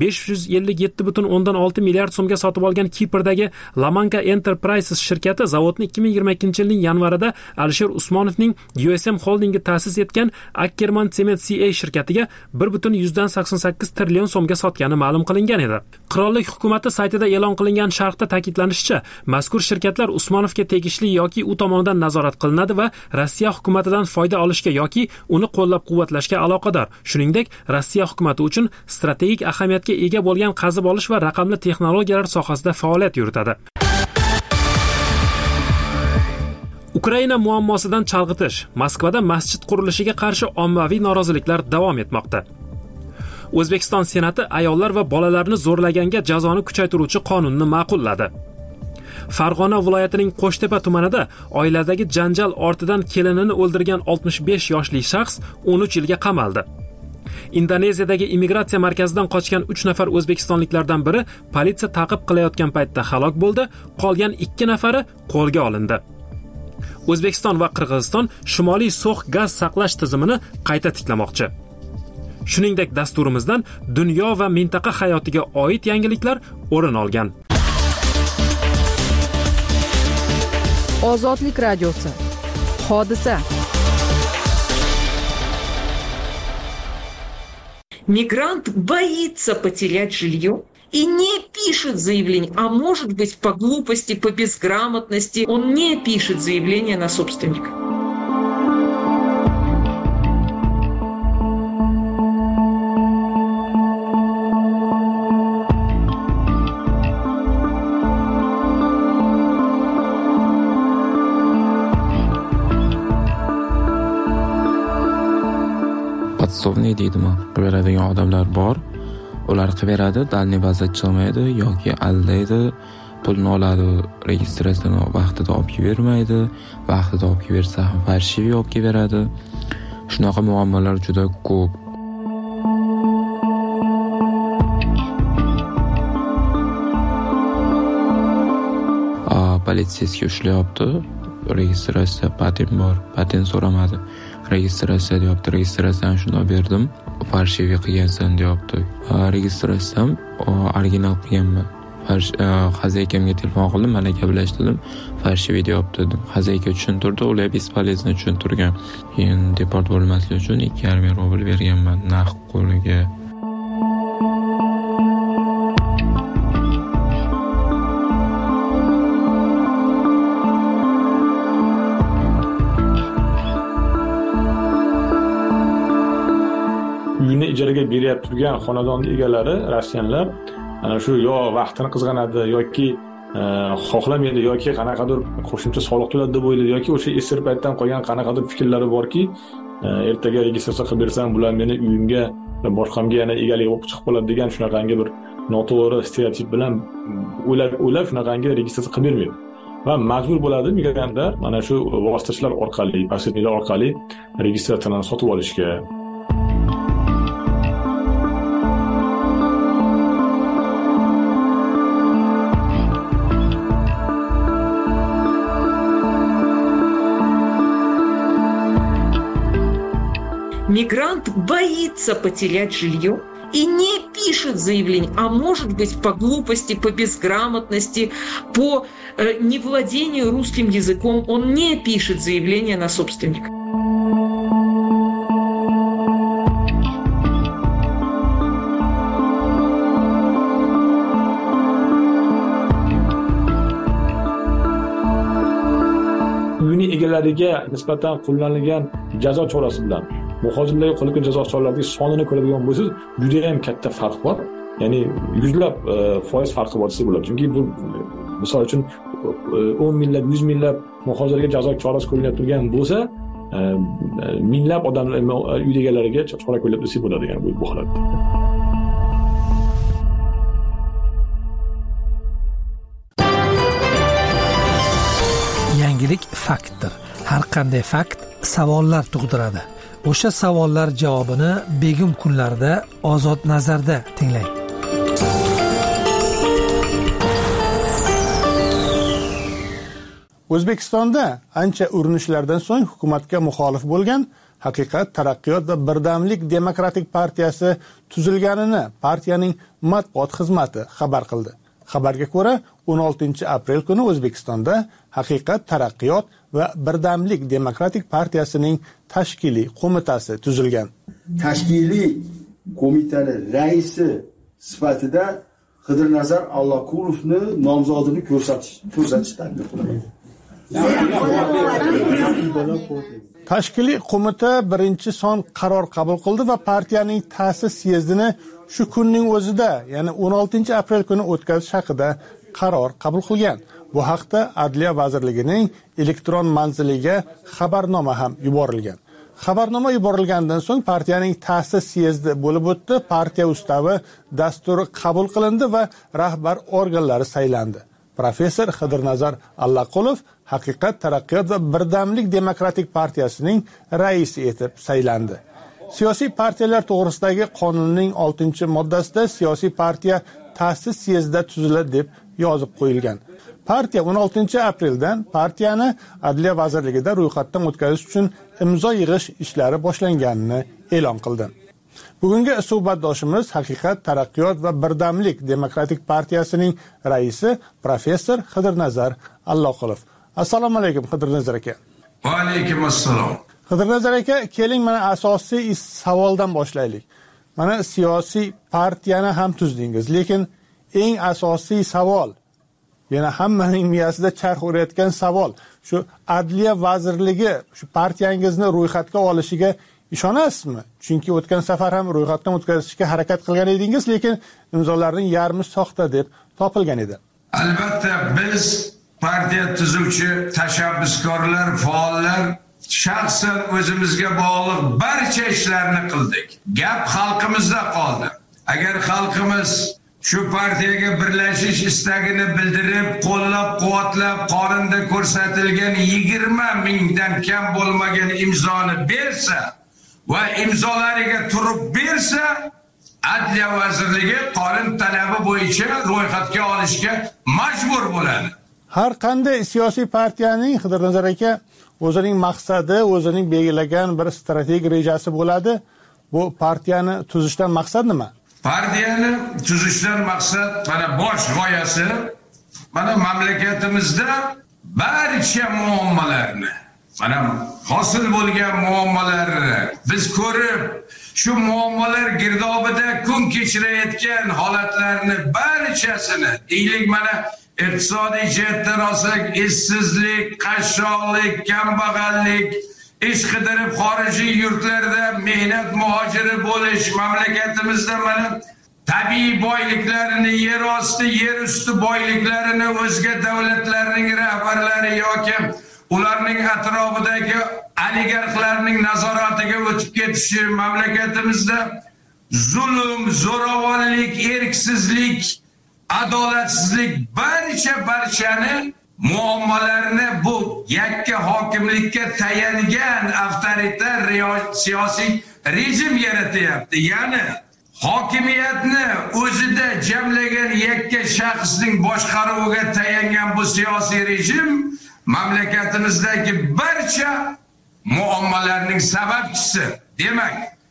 557.6 milliard so'mga sotib olgan Kiprdagi Lamanka Enterprises shirkati zavodni 2022-yilning yanvarida Alisher Usmonovning USM Holdingi ta'sis etgan Ackerman Cement CA shirkatiga 1.88 trillion so'mga sotgani ma'lum qilingan edi. Qirollik hukumati saytida e'lon qilingan sharhda ta'kidlanishicha, mazkur shirkatlar Usmonovga tegishli yoki u tomonidan nazorat qilinadi va Rossiya hukumatidan foyda olishga yoki uni qo'llab-quvvatlashga aloqador. Shuningdek, Rossiya hukumati uchun strategik ahamiyatga ega bo'lgan qazib olish va raqamli texnologiyalar sohasida faoliyat yuritadi. Ukraina muammosidan chalg'itish. Moskvada masjid qurilishiga qarshi ommaviy noroziliklar davom etmoqda. O'zbekiston Senati ayollar va bolalarni zo'rlaganga jazoni kuchaytiruvchi qonunni ma'qulladi. Farg'ona viloyatining Qo'shtepa tumanida oiladagi janjal ortidan kelinini o'ldirgan 65 yoshli shaxs 13 yilga qamaldi. Indoneziyadagi immigratsiya markazidan qochgan 3 nafar o'zbekistonliklardan biri politsiya ta'qib qilayotgan paytda halok bo'ldi, qolgan 2 nafari qo'lga olindi. O'zbekiston va Qirg'iziston Shimoliy so'x gaz saqlash tizimini qayta tiklamoqchi. Shuningdek, dasturimizdan dunyo va mintaqa hayotiga oid yangiliklar o'rin olgan. Ozodlik radiosi. Hodisa. Мигрант боится потерять жилье и не пишет заявление, а может быть по глупости, по безграмотности он не пишет заявление на собственника. Podsovniy deydimi? Beradigan odamlar bor. Ular qilib beradi, dalniy baza chiqmaydi yoki aldaydi, pulni oladi, registratsiyani vaqtida olib bermaydi, vaqtida olib bersa ham farshiviy olib beradi. Shunaqa muammolar juda ko'p. Politsiyasiga ushlayapti. Registratsiya patent bor, patent so'ramadi. Registratsiya deyapti, registratsiyani shunday berdim, farshiviy qilgansan deyapti. Registratsiyam original qilganman. Xazakamga telefon qildim, mana gaplashdim, farshiviy deyapti dedim. Xazayka tushuntirdi, ular bespolezno tushuntirgan. Keyin deport bo'lmaslik uchun 2,5 rubl berganman naqd qo'liga. Uyni ijaraga berib turgan xonadonning egalari rossiyanlar ana shu yo vaqtini qizg'anadi yoki xohlamaydi yoki qanaqadir qo'shimcha soliq to'ladi deb o'ylaydi yoki o'sha esir paytdan qolgan qanaqadir fikrlari borki, ertaga registratsiya qilib bersam bular meni uyimga boshqamga yana egalik bo'lib chiqib qoladi degan shunaqangi bir noto'g'ri stereotip bilan o'ylab shunaqangi registratsiya qilib bermaydi. Va majbur bo'ladi migrantlar mana shu vositachilar orqali, posredniklar orqali registratsiyani sotib olishga. Мигрант боится потерять жилье и не пишет заявление, а может быть по глупости, по безграмотности, по невладению русским языком он не пишет заявление на собственника. Uyning egalariga nisbatan qo'llanilgan jazo chorasi bilan muhojirlarga qo'llangan jazo choralarining sonini ko'radigan bo'lsangiz, juda ham katta farq bor. Ya'ni yuzlab foiz farqi bor desa bo'ladi. Chunki bu misol uchun 10 minglab, 100 minglab muhojirlarga jazo chorasi qo'llanib turgan bo'lsa, minglab odamlar uy egalariga chora qo'llab desa bo'ladi, ya'ni bu holatda. Yangilik faktdir. Har qanday fakt savollar tug'diradi. O'sha savollar javobini begim kunlarda Ozod nazarda tinglang. O'zbekistonda ancha urinishlardan so'ng hukumatga muxolif bo'lgan Haqiqat, Taraqqiyot va Birdamlik Demokratik partiyasi tuzilganini partiyaning matbuot xizmati xabar qildi. Xabarga ko'ra, 16 aprel kuni O'zbekistonda Haqiqat, Taraqqiyot va Birdamlik Demokratik partiyasining tashkiliy qo'mitasi tuzilgan. Tashkiliy qo'mitani raisi sifatida Qidirnazar Alloqulovni nomzodini ko'rsatish taklif qilindi. Tashkiliy qo'mita birinchi son qaror qabul qildi va partiyaning ta'sis syezdini shu kunning o'zida, ya'ni 16 aprel kuni o'tkazish haqida qaror qabul qilgan. Bu haqda Adliya vazirligining elektron manziliga xabarnoma ham yuborilgan. Xabarnoma yuborilgandan so'ng partiyaning ta'sis syezdi bo'lib o'tdi, partiya ustavi dasturi qabul qilindi va rahbar organlari saylandi. Professor Xidirnazar Allaqulov Haqiqat, taraqqiyot va birdamlik demokratik partiyasining raisi etib saylandi. Siyosiy partiyalar to'g'risidagi qonunning 6-moddasida siyosiy partiya ta'sis syezdida tuziladi deb yozib qo'yilgan. Partiya 16 apreldan partiyani Adliya vazirligida ro'yxatdan o'tkazish uchun imzo yig'ish ishlari boshlanganini e'lon qildi. Bugungi suhbatdoshimiz Haqiqat, taraqqiyot va birdamlik demokratik partiyasining raisi professor Xidirnazar Allaqulov. Assalomu alaykum Xidirnazar aka. Va alaykum assalom. Xidirnazar aka, keling mana asosiy savoldan boshlaylik. Mana siyosiy partiyani ham tuzdingiz, lekin eng asosiy savol, yana hammaning miyasida charx urayotgan savol, shu Adliya vazirligi shu partiyangizni ro'yxatga olishiga ishonasizmi? Chunki o'tgan safar ham ro'yxatdan o'tkazishga harakat qilgan edingiz, lekin imzolarning yarmi soxta deb topilgan edi. Albatta biz partiya tuzuvchi tashabbuskorlar, faollar shaxsan o'zimizga bog'liq barcha ishlarni qildik. Gap xalqimizda qoldi. Agar xalqimiz shu partiyaga birlashish istagini bildirib, qo'llab-quvvatlab, qonunda ko'rsatilgan 20 mingdan kam bo'lmagan imzoni bersa va imzolariga turib bersa, Adliya vazirligi qonun talabi bo'yicha ro'yxatga olishga majbur bo'ladi. Har qanday siyosiy partiyaning Xidirnazar aka o'zining maqsadi, o'zining belgilagan bir strategik rejasi bo'ladi. Bu partiyani tuzishdan maqsad nima? Partiyani tuzishdan maqsad mana bosh g'oyasi mana mamlakatimizda barcha muammolarni, mana hosil bo'lgan muammolarni biz ko'rib, shu muammolar girdobida kun kechirayotgan holatlarni barchasini, deylik mana iqtisodiy jihatdan olsak, ishsizlik, qashshoqlik, kambag'allik, ish qidirib xorijiy yurtlarda mehnat muhojiri bo'lish, mamlakatimizda mana tabiiy boyliklarini, yer osti, yer usti boyliklarini o'zga davlatlarning rahbarlari yoki ularning atrofidagi oligarxlarning nazoratiga o'tib ketishi, mamlakatimizda zulm, zo'ravonlik, erksizlik, adolatsizlik barchani muammolarini bu yakka hokimlikka tayangan avtoritar siyosiy rejim yaratyapti. Ya'ni hokimiyatni o'zida jamlagan yakka shaxsning boshqaruviga tayangan bu siyosiy rejim mamlakatimizdagi barcha muammolarning sababchisi. Demak,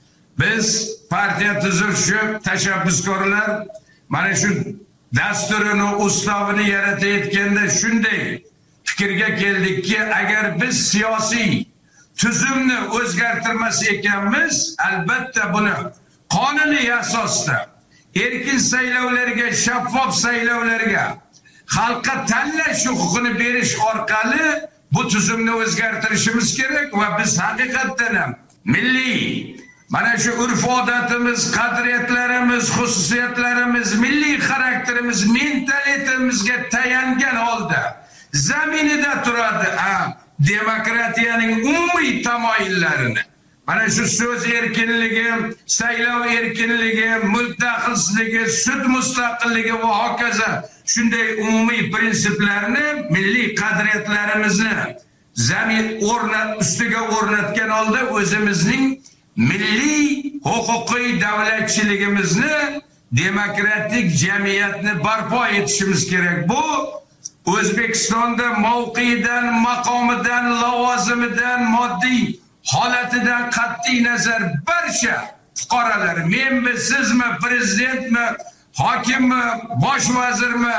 biz partiya tuzuvchi tashabbuskorlar mana shu dasturini, ustavini yaratayotganda shunday fikrga keldikki, agar biz siyosiy tuzumni o'zgartirmas ekanmiz, albatta buni qonuniy asosda erkin saylovlarga, shaffof saylovlarga, xalqqa tanlash huquqini berish orqali bu tuzumni o'zgartirishimiz kerak va biz haqiqatdan ham milliy mana shu urf-odatimiz, qadriyatlarimiz, xususiyatlarimiz, milliy xarakterimiz, mentalitimizga tayangan holda zaminida turadi. Demokratiyaning umumiy tamoyillarini, mana shu so'z erkinligi, saylov erkinligi, mulk daxlsizligi, sud mustaqilligi va hokazo shunday umumiy prinsiplarni, milliy qadriyatlarimizni zamin ustiga o'rnatgan holda o'zimizning milliy huquqiy davlatchiligimizni, demokratik jamiyatni barpo etishimiz kerak. Bu O'zbekistonda mavqidan, maqomidan, lavozimidan, moddiy holatidan qat'iy nazar barcha fuqarolar, menmi, sizmi, prezidentmi, hokimmi, bosh vazirmi,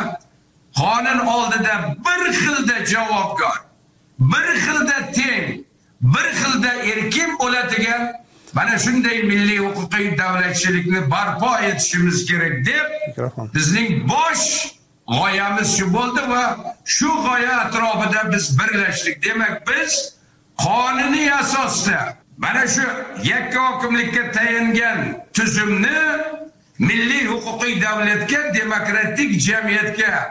qonun oldida bir xilda javobgar, bir xilda teng, bir xilda erkin bo'ladigan mana shunday milliy huquqiy davlatchilikni barpo etishimiz kerak deb bizning bosh g'oyamiz shu bo'ldi va shu g'oya atrofida biz birlashdik. Demak, biz qonuniy asosda mana shu yakka hokimlikka tayangan tuzumni milliy huquqiy davlatga, demokratik jamiyatga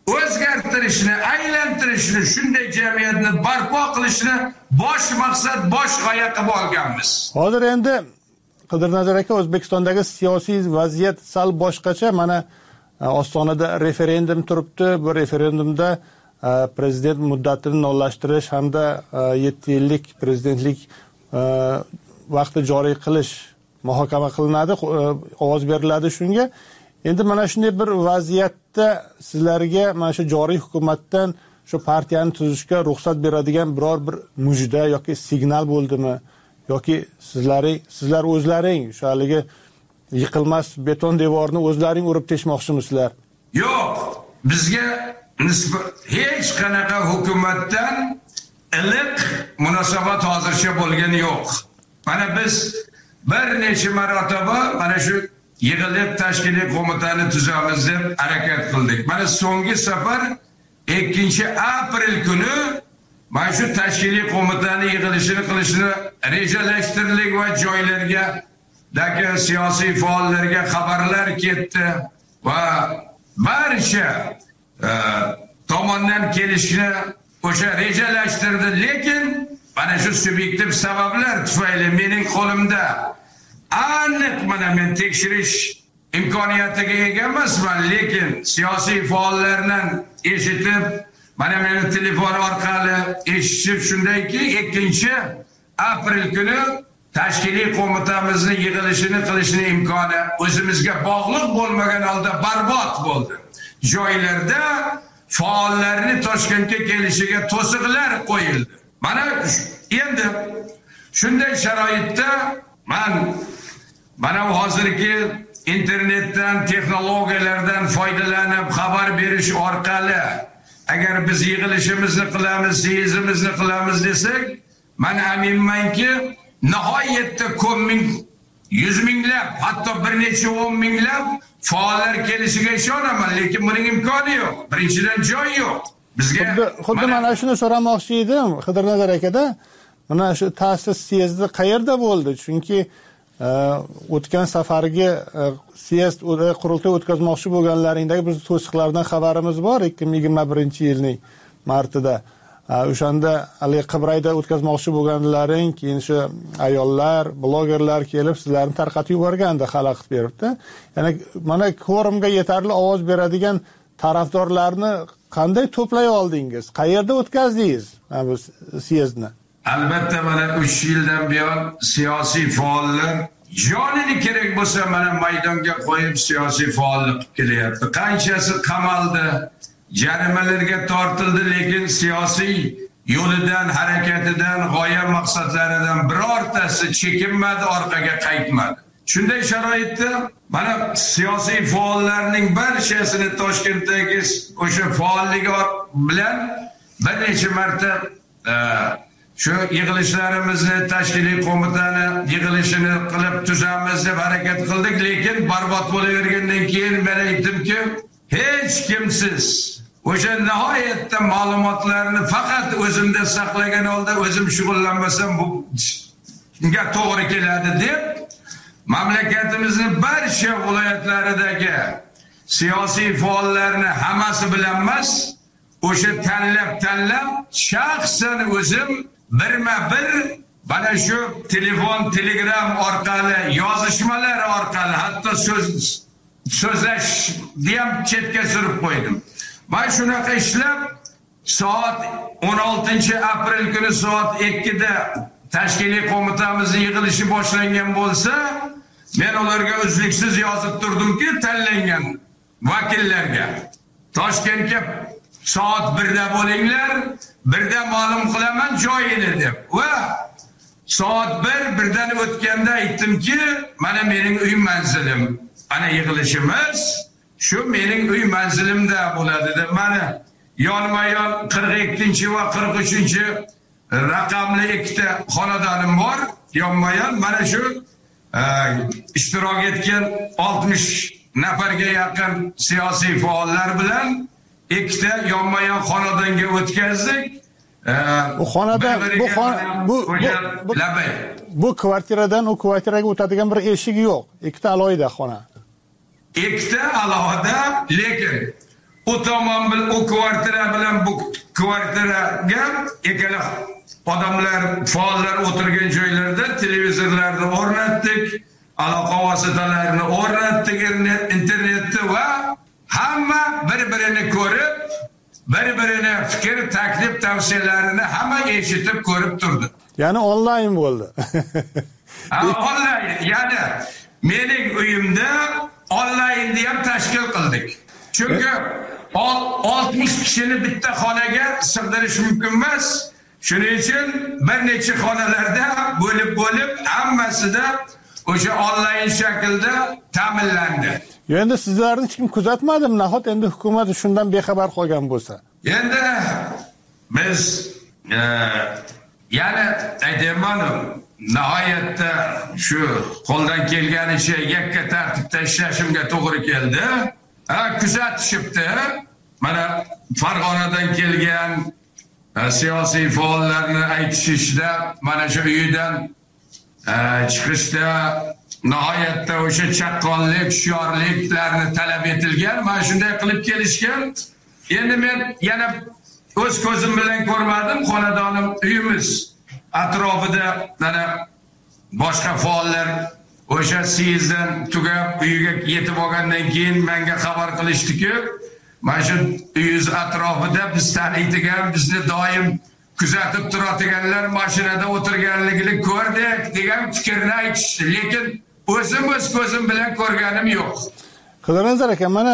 o'zgartirishni, aylantirishni, shunday jamiyatni barpo qilishni bosh maqsad, bosh g'oya qilib olganmiz. Hozir endi Qidirnazar aka, O'zbekistondagi siyosiy vaziyat sal boshqacha. Mana Ostonada referendum turibdi. Bu referendumda prezident muddatini nollashtirish hamda 7 yillik prezidentlik vaqti joriy qilish muhokama qilinadi, ovoz beriladi shunga. Endi mana shunday bir vaziyatda sizlarga mana shu joriy hukumatdan shu partiyani tuzishga ruxsat beradigan biror bir mujda yoki signal bo'ldimi? Yoki sizlar o'zlaring shu haligi yiqilmas beton devorni o'zlaring urib teshmoqchimisizlar? Yo'q, bizga hech qanaqa hukumatdan iliq munosabat hozircha bo'lgani yo'q. Mana biz bir necha marotaba mana shu yig'ilib tashkiliy qo'mitani tuzamiz deb harakat qildik. Mana so'nggi safar 2-aprel kuni mana shu tashkiliy qo'mitani yig'ilishini qilishni rejalashtirdik va joylarga dagi siyosiy faollarga xabarlar ketdi va barcha tomondan kelishni o'sha rejalashtirdi. Lekin mana shu subyektiv sabablar tufayli mening qo'limda aniq mana men tekshirish imkoniyatiga ega emasman, lekin siyosiy faollardan eshitib, mana meni telefon orqali eshitib shundayki 2-aprel kuni tashkiliy qo'mitamizni yig'ilishini qilishni imkoni o'zimizga bog'liq bo'lmagan holda barbod bo'ldi. Joylarda faollarni Toshkentga kelishiga to'siqlar qo'yildi. Mana endi shunday sharoitda mana hozirgi internetdan, texnologiyalardan foydalanib xabar berish orqali agar biz yig'ilishimizni qilamiz, siyozimizni qilamiz desak, men aminmanki nihoyatda ko'p ming, 100 minglab, hatto bir necha 10 minglab faollar kelishiga ishonaman, lekin buning imkoni yo'q. Birinchidan joy yo'q. Bizga xuddi mana shuni so'ramoqchi edim Qidirnazar akada. Mana shu ta'sis siyezdi qayerda bo'ldi? Chunki o'tgan safargi siyezd qurultoy o'tkazmoqchi bo'lganlaringdagi biz to'siqlardan xabarimiz bor 2021-yilning martida. O'shanda Ali Qibrayda o'tkazmoqchi bo'lganlaring, keyin shu ayollar, blogerlar kelib sizlarni tarqatib yuborgandi, xalaqit beribdi. Ya'ni mana kvorumga yetarli ovoz beradigan tarafdorlarni qanday to'play oldingiz? Qayerda o'tkazdingiz bu siyezdi? Albatta mana 3 yildan buyon siyosiy faollar jonini kerak bo'lsa mana maydonga qo'yib siyosiy faollik qilyapti. Qanchasi qamaldi, jarimalarga tortildi, lekin siyosiy yo'lidan, harakatidan, g'oya maqsadlaridan birortasi chekinmadi, orqaga qaytmadi. Shunday sharoitda mana siyosiy faollarning barchasini Toshkentdagi o'sha faolligi bilan bir necha marta shu yig'ilishlarimizni, tashkiliy qo'mitani yig'ilishini qilib tuzamiz deb harakat qildik, lekin barbod bo'lavergandan keyin men aytdimki, hech kimsiz o'sha nihoyatda ma'lumotlarni faqat o'zimda saqlagan holda o'zim shug'ullanmasam bunga to'g'ri keladi deb mamlakatimizning barcha viloyatlaridagi siyosiy faollarni hammasi bilan emas, o'sha tanlab shaxsan o'zim birma-bir mana shu telefon, telegram orqali, yozishmalar orqali, hatto so'zlashni ham chetga surib qo'ydim. Men shunaqa ishlab soat 16-aprel kuni soat 2da tashkiliy qo'mitamizning yig'ilishi boshlangan bo'lsa, men ularga uzluksiz yozib turdimki, tanlangan vakillarga Toshkentga soat 1da bo'linglar, 1da ma'lum qilaman joyini deb. Va soat 1dan o'tganda aytdimki, mana mening uy manzilim, ana yig'ilishimiz shu mening uy manzilimda bo'ladi deb. Mana yonma-yon 42 va 43 raqamli ikkita xonadonim bor, yonma-yon. Mana shu ishtirok etgan 60 nafarga yaqin siyosiy faollar bilan ikkita yonma-yon xonadonga o'tkazdik. Bu xonada bu kvartiradan u kvartiraga o'tadigan bir eshik yo'q. Ikkita alohida xona. Ikkita alohida, lekin u tomon u kvartira bilan bu kvartiraga ikkala odamlar, faollar o'tirgan joylarda televizorlarni o'rnatdik, aloqa vositalarini o'rnatdik, internetni va hamma bir-birini ko'rib, bir-birini fikr, taklif, tavsiyalarini hamma eshitib ko'rib turdi. Ya'ni onlayn bo'ldi. Onlayn, ya'ni mening uyimda onlaynni ham tashkil qildik. Chunki 60 kishini bitta xonaga sig'dirish mumkin emas. Shuning uchun bir necha xonalarda bo'lib hammasida o'sha onlayn shaklda ta'minlandi. Endi sizlarni hech kim kuzatmadimi? Nahot endi hukumat shundan bexabar qolgan bo'lsa? Endi biz yana aytayman, nihoyatda shu qo'ldan kelganicha yakka tartibda ishlashimga to'g'ri keldi. Kuzatishibdi. Mana Farg'onadan kelgan siyosiy faollarni aytishishda, mana shu uyidan chiqishda nihoyatda o'sha chaqqonlik, hushyorliklarni talab etilgan. Mana shunday qilib kelishgan. Endi men yana o'z ko'zim bilan ko'rmadim. Xonadonim, uyimiz atrofida mana boshqa faollar o'sha sizddan tugab uyiga yetib olgandan keyin menga xabar qilishdi-ku, mana shu uyingiz atrofida biz taniydigan, bizni doim kuzatib turadiganlar mashinada o'tirganligini ko'rdik degan fikrni aytishdi. Lekin o'zim o'z ko'zim bilan ko'rganim yo'q. Qidiranzar aka, mana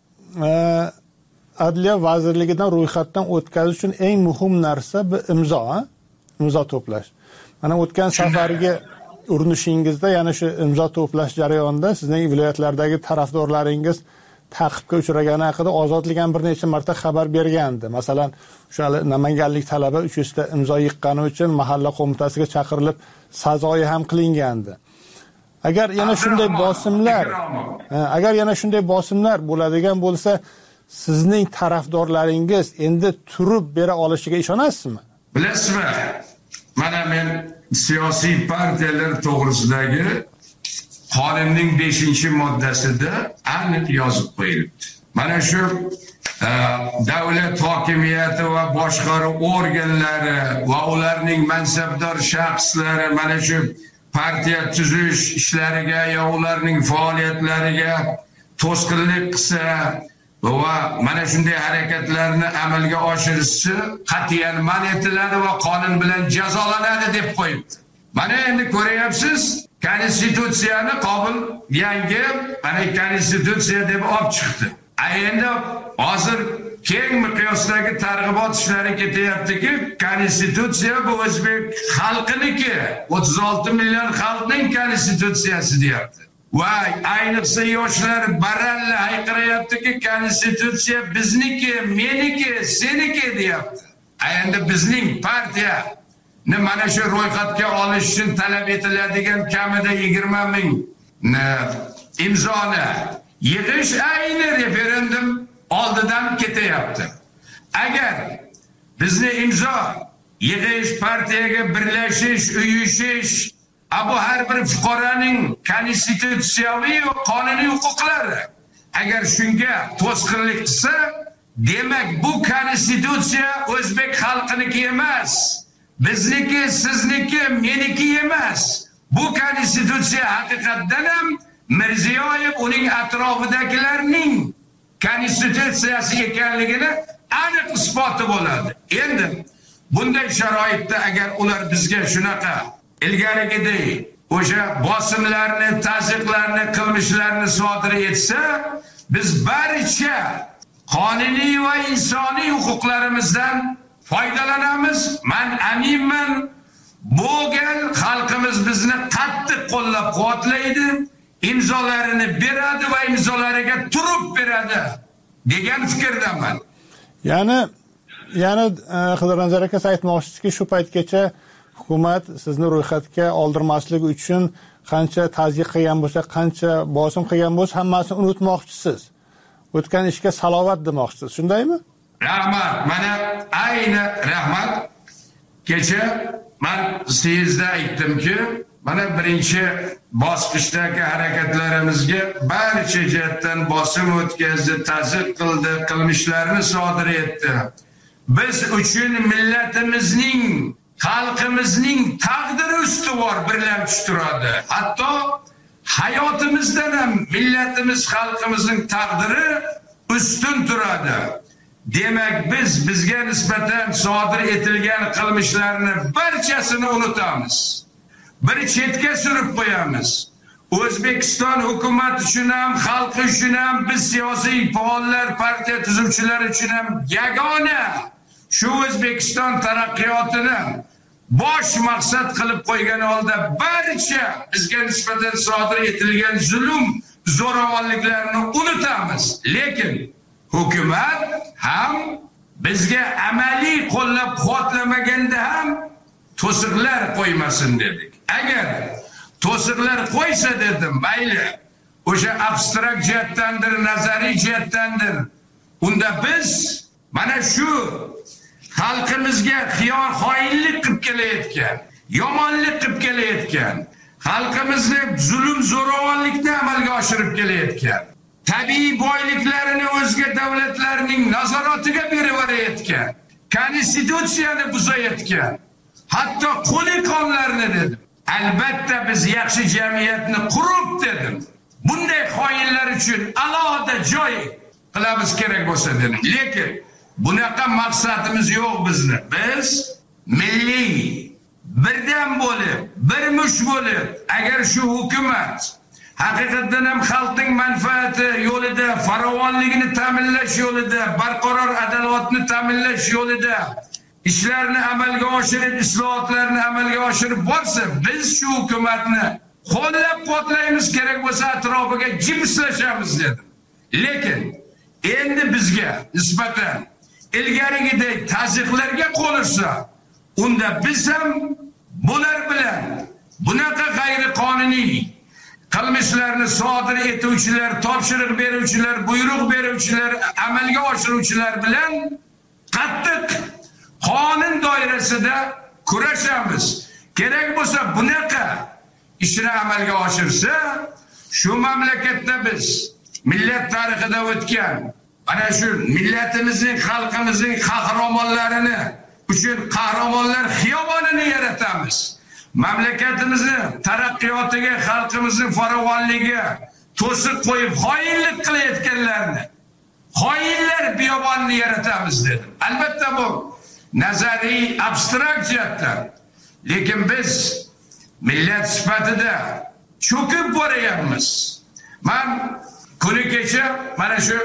Adliya vazirligidan ro'yxatdan o'tkazish uchun eng muhim narsa bu imzo to'plash. Mana o'tgan safarga urinishingizda, yana shu imzo to'plash jarayonida sizning viloyatlardagi tarafdorlaringiz ta'qibga uchragani haqida Ozodlik ham bir necha marta xabar bergandi. Masalan, o'sha namanganlik talaba 300 ta imzo yiqqani uchun mahalla qo'mitasiga chaqirilib sazoyi ham qilingandi. Agar yana shunday bosimlar bo'ladigan bo'lsa, sizning tarafdorlaringiz endi turib bera olishiga ishonasizmi? Bilasizmi? Mana men siyosiy partiyalar to'g'risidagi qonunning 5-moddasida aniq yozib qo'yilibdi. Mana shu davlat hokimiyati va boshqaruv organlari va ularning mansabdor shaxslari mana shu partiya tuzish ishlariga yo ularning faoliyatlariga to'sqinlik qilsa va mana shunday harakatlarni amalga oshirishi qat'iyan man etiladi va qonun bilan jazolanadi deb qo'yibdi. Mana endi ko'ryapsiz, konstitutsiyani qabul yangi mana konstitutsiya deb olib chiqdi. Endi hozir keng miqyosdagi targ'ibot ishlari ketyaptiki, konstitutsiya bu o'zbek xalqiniki, 36 million xalqning konstitutsiyasi deyapti. Vay, ayniqsa yoshlar baralla hayqirayaptiki, konstitutsiya bizniki, meniki, seniki deyapti. Endi bizning partiya mana shu ro'yxatga olish uchun talab etiladigan kamida 20 ming imzoni yig'ish ayni referendum oldidan ketyapti. Agar bizni imzo yig'ish, partiyaga birlashish, uyushish, bu har bir fuqaroning konstitutsiyaviy va qonuniy huquqlari. Agar shunga to'sqinlik qilsa, demak bu konstitutsiya o'zbek xalqiniki emas. Bizniki, sizniki, meniki emas. Bu konstitutsiya haqiqatdan ham Mirziyoyev uning atrofidagilarning konstitutsiyasi ekanligini aniq isboti bo'ladi. Endi bunday sharoitda agar ular bizga shunaqa ilgarigidek o'sha bosimlarni, tazyiqlarni, qilmishlarni sodir etsa, biz barcha qonuniy va insoniy huquqlarimizdan foydalanamiz. Men aminman, bu gal xalqimiz bizni qattiq qo'llab-quvvatlaydi, imzolarini beradi va imzolariga turib beradi degan fikrdaman. Ya'ni Qidiranzar aka aytmoqchisizki, shu paytgacha hukumat sizni ro'yxatga oldirmaslik uchun qancha tazyiq qilgan bo'lsa, qancha bosim qilgan bo'lsa, hammasini unutmoqchisiz. O'tgan ishga salovat demoqchisiz, shundaymi? Rahmat, mana ayni rahmat. Kecha men sizga aytdimki, mana birinchi bosqichdagi harakatlarimizga barcha jihatdan bosim o'tkazdi, ta'zir qildi, qilmishlarni sodir etdi. Biz uchun millatimizning, xalqimizning taqdiri ustuvor birlamchi turadi. Hatto hayotimizdan ham millatimiz, xalqimizning taqdiri ustun turadi. Demak, bizga nisbatan sodir etilgan qilmishlarni barchasini unutamiz. Bir chetga surib qo'yamiz. O'zbekiston hukumati uchun ham, xalqi uchun ham, biz siyosiy faollar, partiya tuzuvchilari uchun ham yagona shu O'zbekiston taraqqiyotini bosh maqsad qilib qo'ygan holda barcha bizga nisbatan sodir etilgan zulm, zo'ravonliklarni unutamiz. Lekin hukumat ham bizga amaliy qo'llab-quvvatlamaganda ham to'siqlar qo'ymasin dedik. Agar to'siqlar qo'ysa dedim, mayli, o'sha abstrakt jihatdandir, nazariy jihatdandir, unda biz mana shu xalqimizga xoinlik qilib kelayotgan, yomonlik qilib kelayotgan, xalqimizni zulm, zo'ravonlikni amalga oshirib kelayotgan, tabiiy boyliklarini o'zga davlatlarning nazoratiga berib yuborayotgan, konstitutsiyani buzayotgan, hatto qo'li qonlarni dedim. Albatta biz yaxshi jamiyatni qurib dedim. Bunday xoinlar uchun alohida joy qilamiz kerak bo'lsa dedim. Lekin bunaqa maqsadimiz yo'q bizni. Biz milliy birdan bo'lib, bir mush bo'lib, agar shu hukumat haqiqatan ham xalqning manfaati yo'lida, farovonligini ta'minlash yo'lida, barqaror adolatni ta'minlash yo'lida ishlarni amalga oshirib, islohotlarni amalga oshirib borsa, biz shu hukumatni qo'llab-quvvatlaymiz, kerak bo'lsa atrofiga jimslashamiz dedim. Lekin endi bizga nisbatan ilgarigidek tazyiqlarga qo'lirsa, unda biz ham bular bilan bunaqa g'ayriqonuniy qilmishlarni sodir etuvchilar, topshiriq beruvchilar, buyruq beruvchilar, amalga oshiruvchilar bilan qattiq qonun doirasida kurashamiz. Kerak bo'lsa bunaqa ishni amalga oshirsa, shu mamlakatda biz millat tarixida o'tgan mana shu millatimizning, xalqimizning qahramonlarini uchun qahramonlar xiyobonini yaratamiz. Mamlakatimizni taraqqiyotiga, xalqimizning farovonligiga to'siq qo'yib xoinlik qilayotganlarni, xoinlar biyobonini yaratamiz dedim. Albatta bu nazariy, abstrakt jihatdan. Lekin biz millat sifatida cho'kib boryapmiz. Men kuni kecha mana shu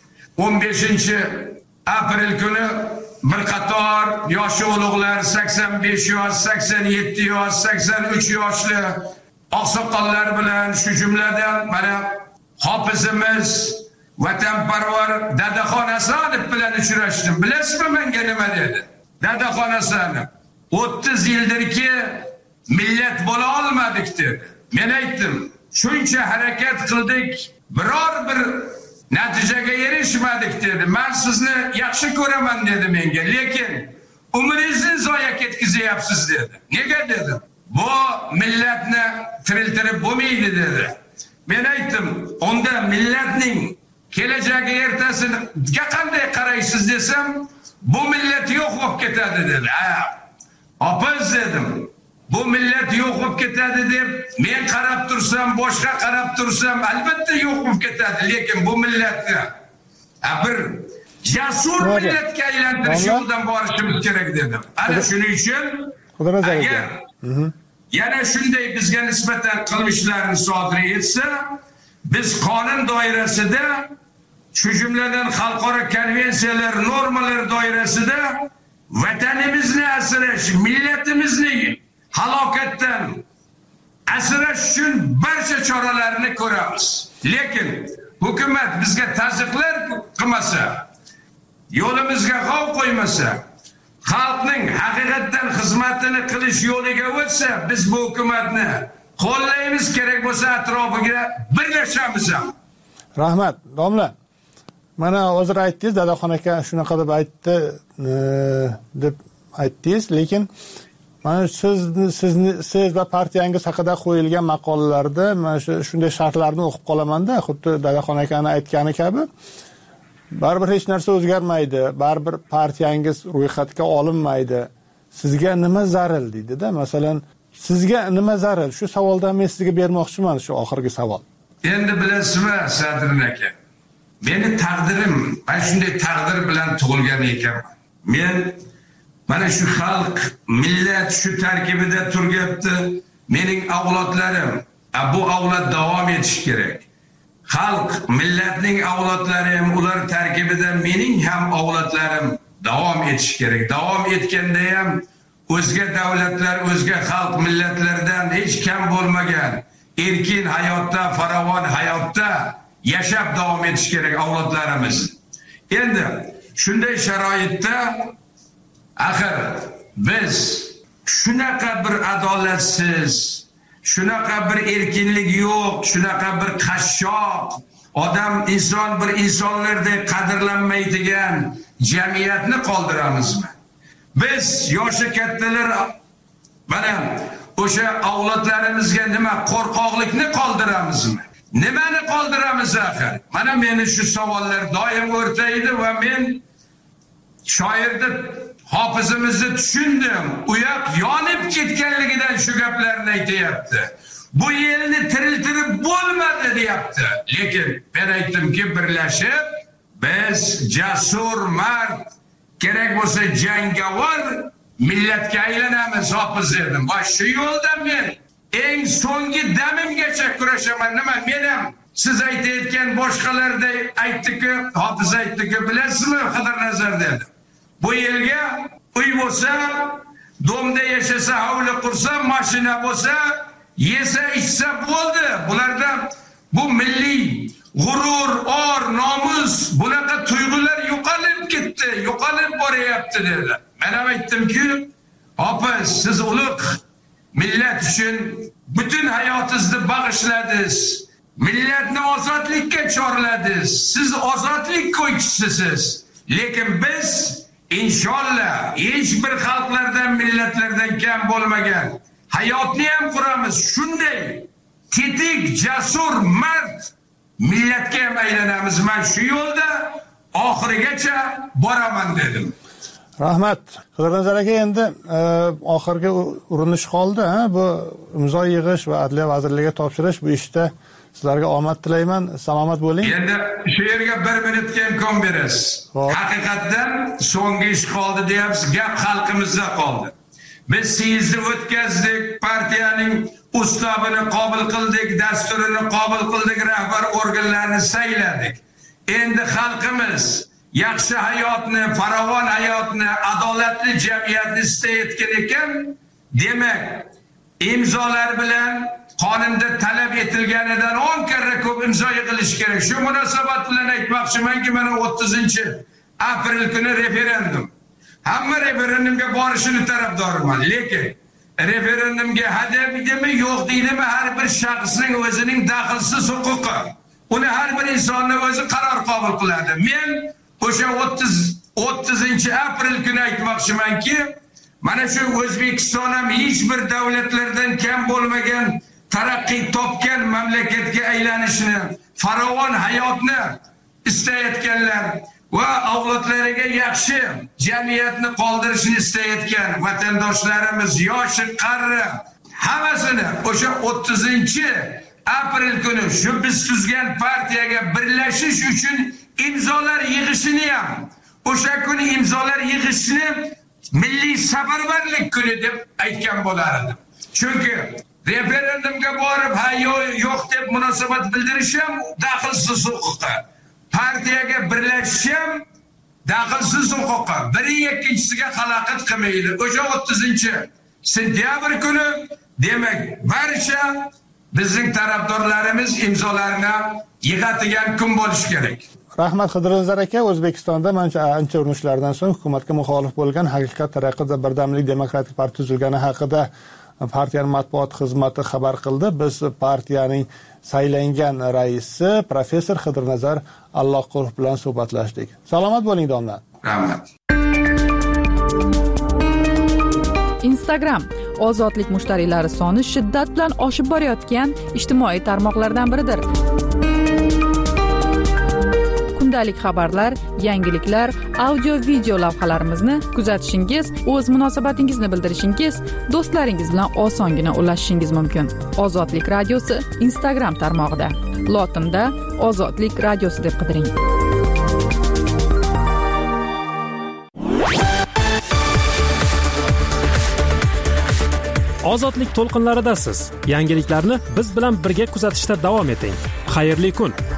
15-aprel kuni bir qator yoshi ulug'lar, 85 yosh, 87 yosh, 83 yoshli oqsoqollar bilan, shu jumladan mana hofizimiz, vatanparvar Dadaxon Asanov bilan uchrashdim. Bilasizmi menga nima dedi? Dadaxon Asanov 30 yildirki millat bo'la olmadik dedi. Men aytdim, shuncha harakat qildik, biror bir natijaga erishmadik dedi. Men sizni yaxshi ko'raman dedi menga, lekin umringizni zoya ketkizyapsiz dedi. Nega dedim? Bu millatni tiriltirib bo'lmaydi dedi. Men aytdim, unda millatning kelajagi, ertasiga qanday qaraysiz desam, bu millat yo'q bo'lib ketadi dedi. Opiz dedim, bu millat yo'q bo'lib ketadi deb men qarab tursam, boshqa qarab tursam, albatta yo'q bo'lib ketadi. Lekin bu millatni bir jasur millatga aylantirish yo'lidan borishimiz kerak dedim. Ana shuning uchun agar yana shunday bizga nisbatan qilmishlarni sodir etsa, biz qonun doirasida, shu jumladan xalqaro konvensiyalar, normalar doirasida vatanimizni asrash, millatimizni halokatdan asrash uchun barcha choralarni ko'ramiz. Lekin hukumat bizga tazyiqlar qilmasa, yo'limizga g'ov qo'ymasa, xalqning haqiqatdan xizmatini qilish yo'liga o'tsa, biz bu hukumatni qo'llaymiz, kerak bo'lsa atrofiga birlashamiz ham. Rahmat, domla. Mana hozir aytdingiz, Dadaxon aka shunaqa deb aytdi deb aytdingiz, lekin mana siz va partiyangiz haqida qo'yilgan maqolalarda mana shunday shartlarni o'qib qolamanda, xuddi Dadaxon akani aytgani kabi. Baribir hech narsa o'zgarmaydi, baribir partiyangiz ro'yxatga olinmaydi. Sizga nima zaril deydi-da. Masalan, sizga nima zaril? Shu savoldan men sizga bermoqchiman, shu oxirgi savol. Endi bilasizmi, Sadrin aka? Meni taqdirim, mana shunday taqdir bilan tug'ilgan ekanman. Men mana shu xalq, millat shu tarkibida turibdi. Mening avlodlarim, bu avlod davom etishi kerak. Xalq, millatning avlodlari ham ular tarkibida mening ham avlodlarim davom etishi kerak. Davom etganda ham o'zga davlatlar, o'zga xalq, millatlardan hech kam bo'lmagan erkin hayotda, farovon hayotda yashab davom etishi kerak avlodlarimiz. Endi shunday sharoitda axir biz shunaqa bir adolatsiz, shunaqa bir erkinlik yo'q, shunaqa bir qashshoq, odam inson bir insonlardek qadrlanmaydigan jamiyatni qoldiramizmi? Biz yoshi kattalar mana o'sha avlodlarimizga nima qo'rqoqlikni qoldiramizmi? Nimani qoldiramiz axir? Mana meni shu savollar doim o'rtaydi va men shoirda hofizimizni tushundim. Uyoq yonib ketganligidan shu gaplarni aytayapti. Bu yelni tiriltirib bo'lmadi deyapti. Lekin men aytdimki, birlashib biz jasur, mard, kerak bo'lsa jangovar millatga aylanamiz, hofiz dedim. Va shu yo'lda men eng so'nggi damimgacha kurashaman. Nima? Men ham siz aytayotgan boshqalarday aytdiki, hofiz aytdiki, bilasizmi, Xidirnazar dedi. Bu yilga uy bo'lsa, domda yashasa, hovli qursa, mashina bo'lsa, yesa, ichsa bo'ldi. Bularda bu milliy g'urur, or, nomus, bunaqa tuyg'ular yo'qolib ketdi, yo'qolib boryapti dedi. Men ham aytdimki, hofiz, siz ulug' millat uchun butun hayotingizni bag'ishladingiz. Millatni ozodlikka chorladingiz. Siz ozodlik ko'ychisiz. Lekin biz inshaalloh hech bir xalqlardan, millatlardan kam bo'lmagan hayotni ham quramiz. Shunday tetik, jasur, mard millatga ham aylanamiz. Men shu yo'lda oxirigacha boraman dedim. Rahmat. Xidirnazar aka, endi oxirgi urinish qoldi, bu imzo yig'ish va Adliya vazirligiga topshirish. Bu ishda sizlarga omad tilayman. Salomat bo'ling. Endi shu yerga 1 minutga imkon berasiz. Haqiqatdan so'nggi ish qoldi deyapsiz, gap xalqimizda qoldi. Biz sizni o'tkazdik, partiyaning ustavini qabul qildik, dasturini qabul qildik, rahbar organlarni sayladik. Endi xalqimiz yaxshi hayotni, farovon hayotni, adolatli jamiyatni istayotgan ekan, demak, imzolar bilan qonunda talab etilganidan 10 karra ko'p imzo yig'ilishi kerak. Shu munosabat bilan aytmoqchimanki, mana 30-aprel kuni referendum. Hamma referendumga borishini tarafdoriman, lekin referendumga hadab deydimi, yo'q deydimi, har bir shaxsning o'zining daxlsiz huquqi. Uni har bir insonning o'zi qaror qabul qiladi. Men o'sha 30-aprel kuni aytmoqchimanki, mana shu O'zbekiston ham hech bir davlatlardan kam bo'lmagan taraqqiy topgan mamlakatga aylanishni, farovon hayotni istayotganlar va avlodlariga yaxshi jamiyatni qoldirishni istayotgan vatandoshlarimiz, yoshi, qari, hammasini o'sha 30-aprel kuni shu biz tuzgan partiyaga birlashish uchun imzolar yig'ishini ham, o'sha kuni imzolar yig'ishni milliy safarbarlik kuni deb aytgan bo'lardim. Chunki referendumga borib, ha yo'q deb munosabat bildirish ham daxlsiz huquqi. Partiyaga birlashish ham daxlsiz huquqi. Biri ikkinchisiga xalaqit qilmaydi. O'sha 30-sentyabr kuni demak, barcha bizning tarafdorlarimiz imzolarini yig'adigan kun bo'lishi kerak. Rahmat Xidirnazar aka. O'zbekistonda ancha urinishlardan so'ng hukumatga muxolif bo'lgan Haqiqat taraqqiyot birdamlik demokratik partiya tuzilgani haqida partiyaning matbuot xizmati xabar qildi. Biz partiyaning saylangan raisi professor Xidirnazar Alloqulov bilan suhbatlashdik. Salomat bo'ling domla. Rahmat. Instagram ozodlik mushtariylari soni shiddat bilan oshib borayotgan ijtimoiy tarmoqlardan biridir. Kundalik xabarlar, yangiliklar, audio-video lavhalarimizni kuzatishingiz, o'z munosabatingizni bildirishingiz, do'stlaringiz bilan osongina ulashishingiz mumkin. Ozodlik radiosi Instagram tarmog'ida. Lotinda Ozodlik radiosi deb qidiring. Ozodlik to'lqinlaridasiz. Yangiliklarni biz bilan birga kuzatishda davom eting. Xayrli kun.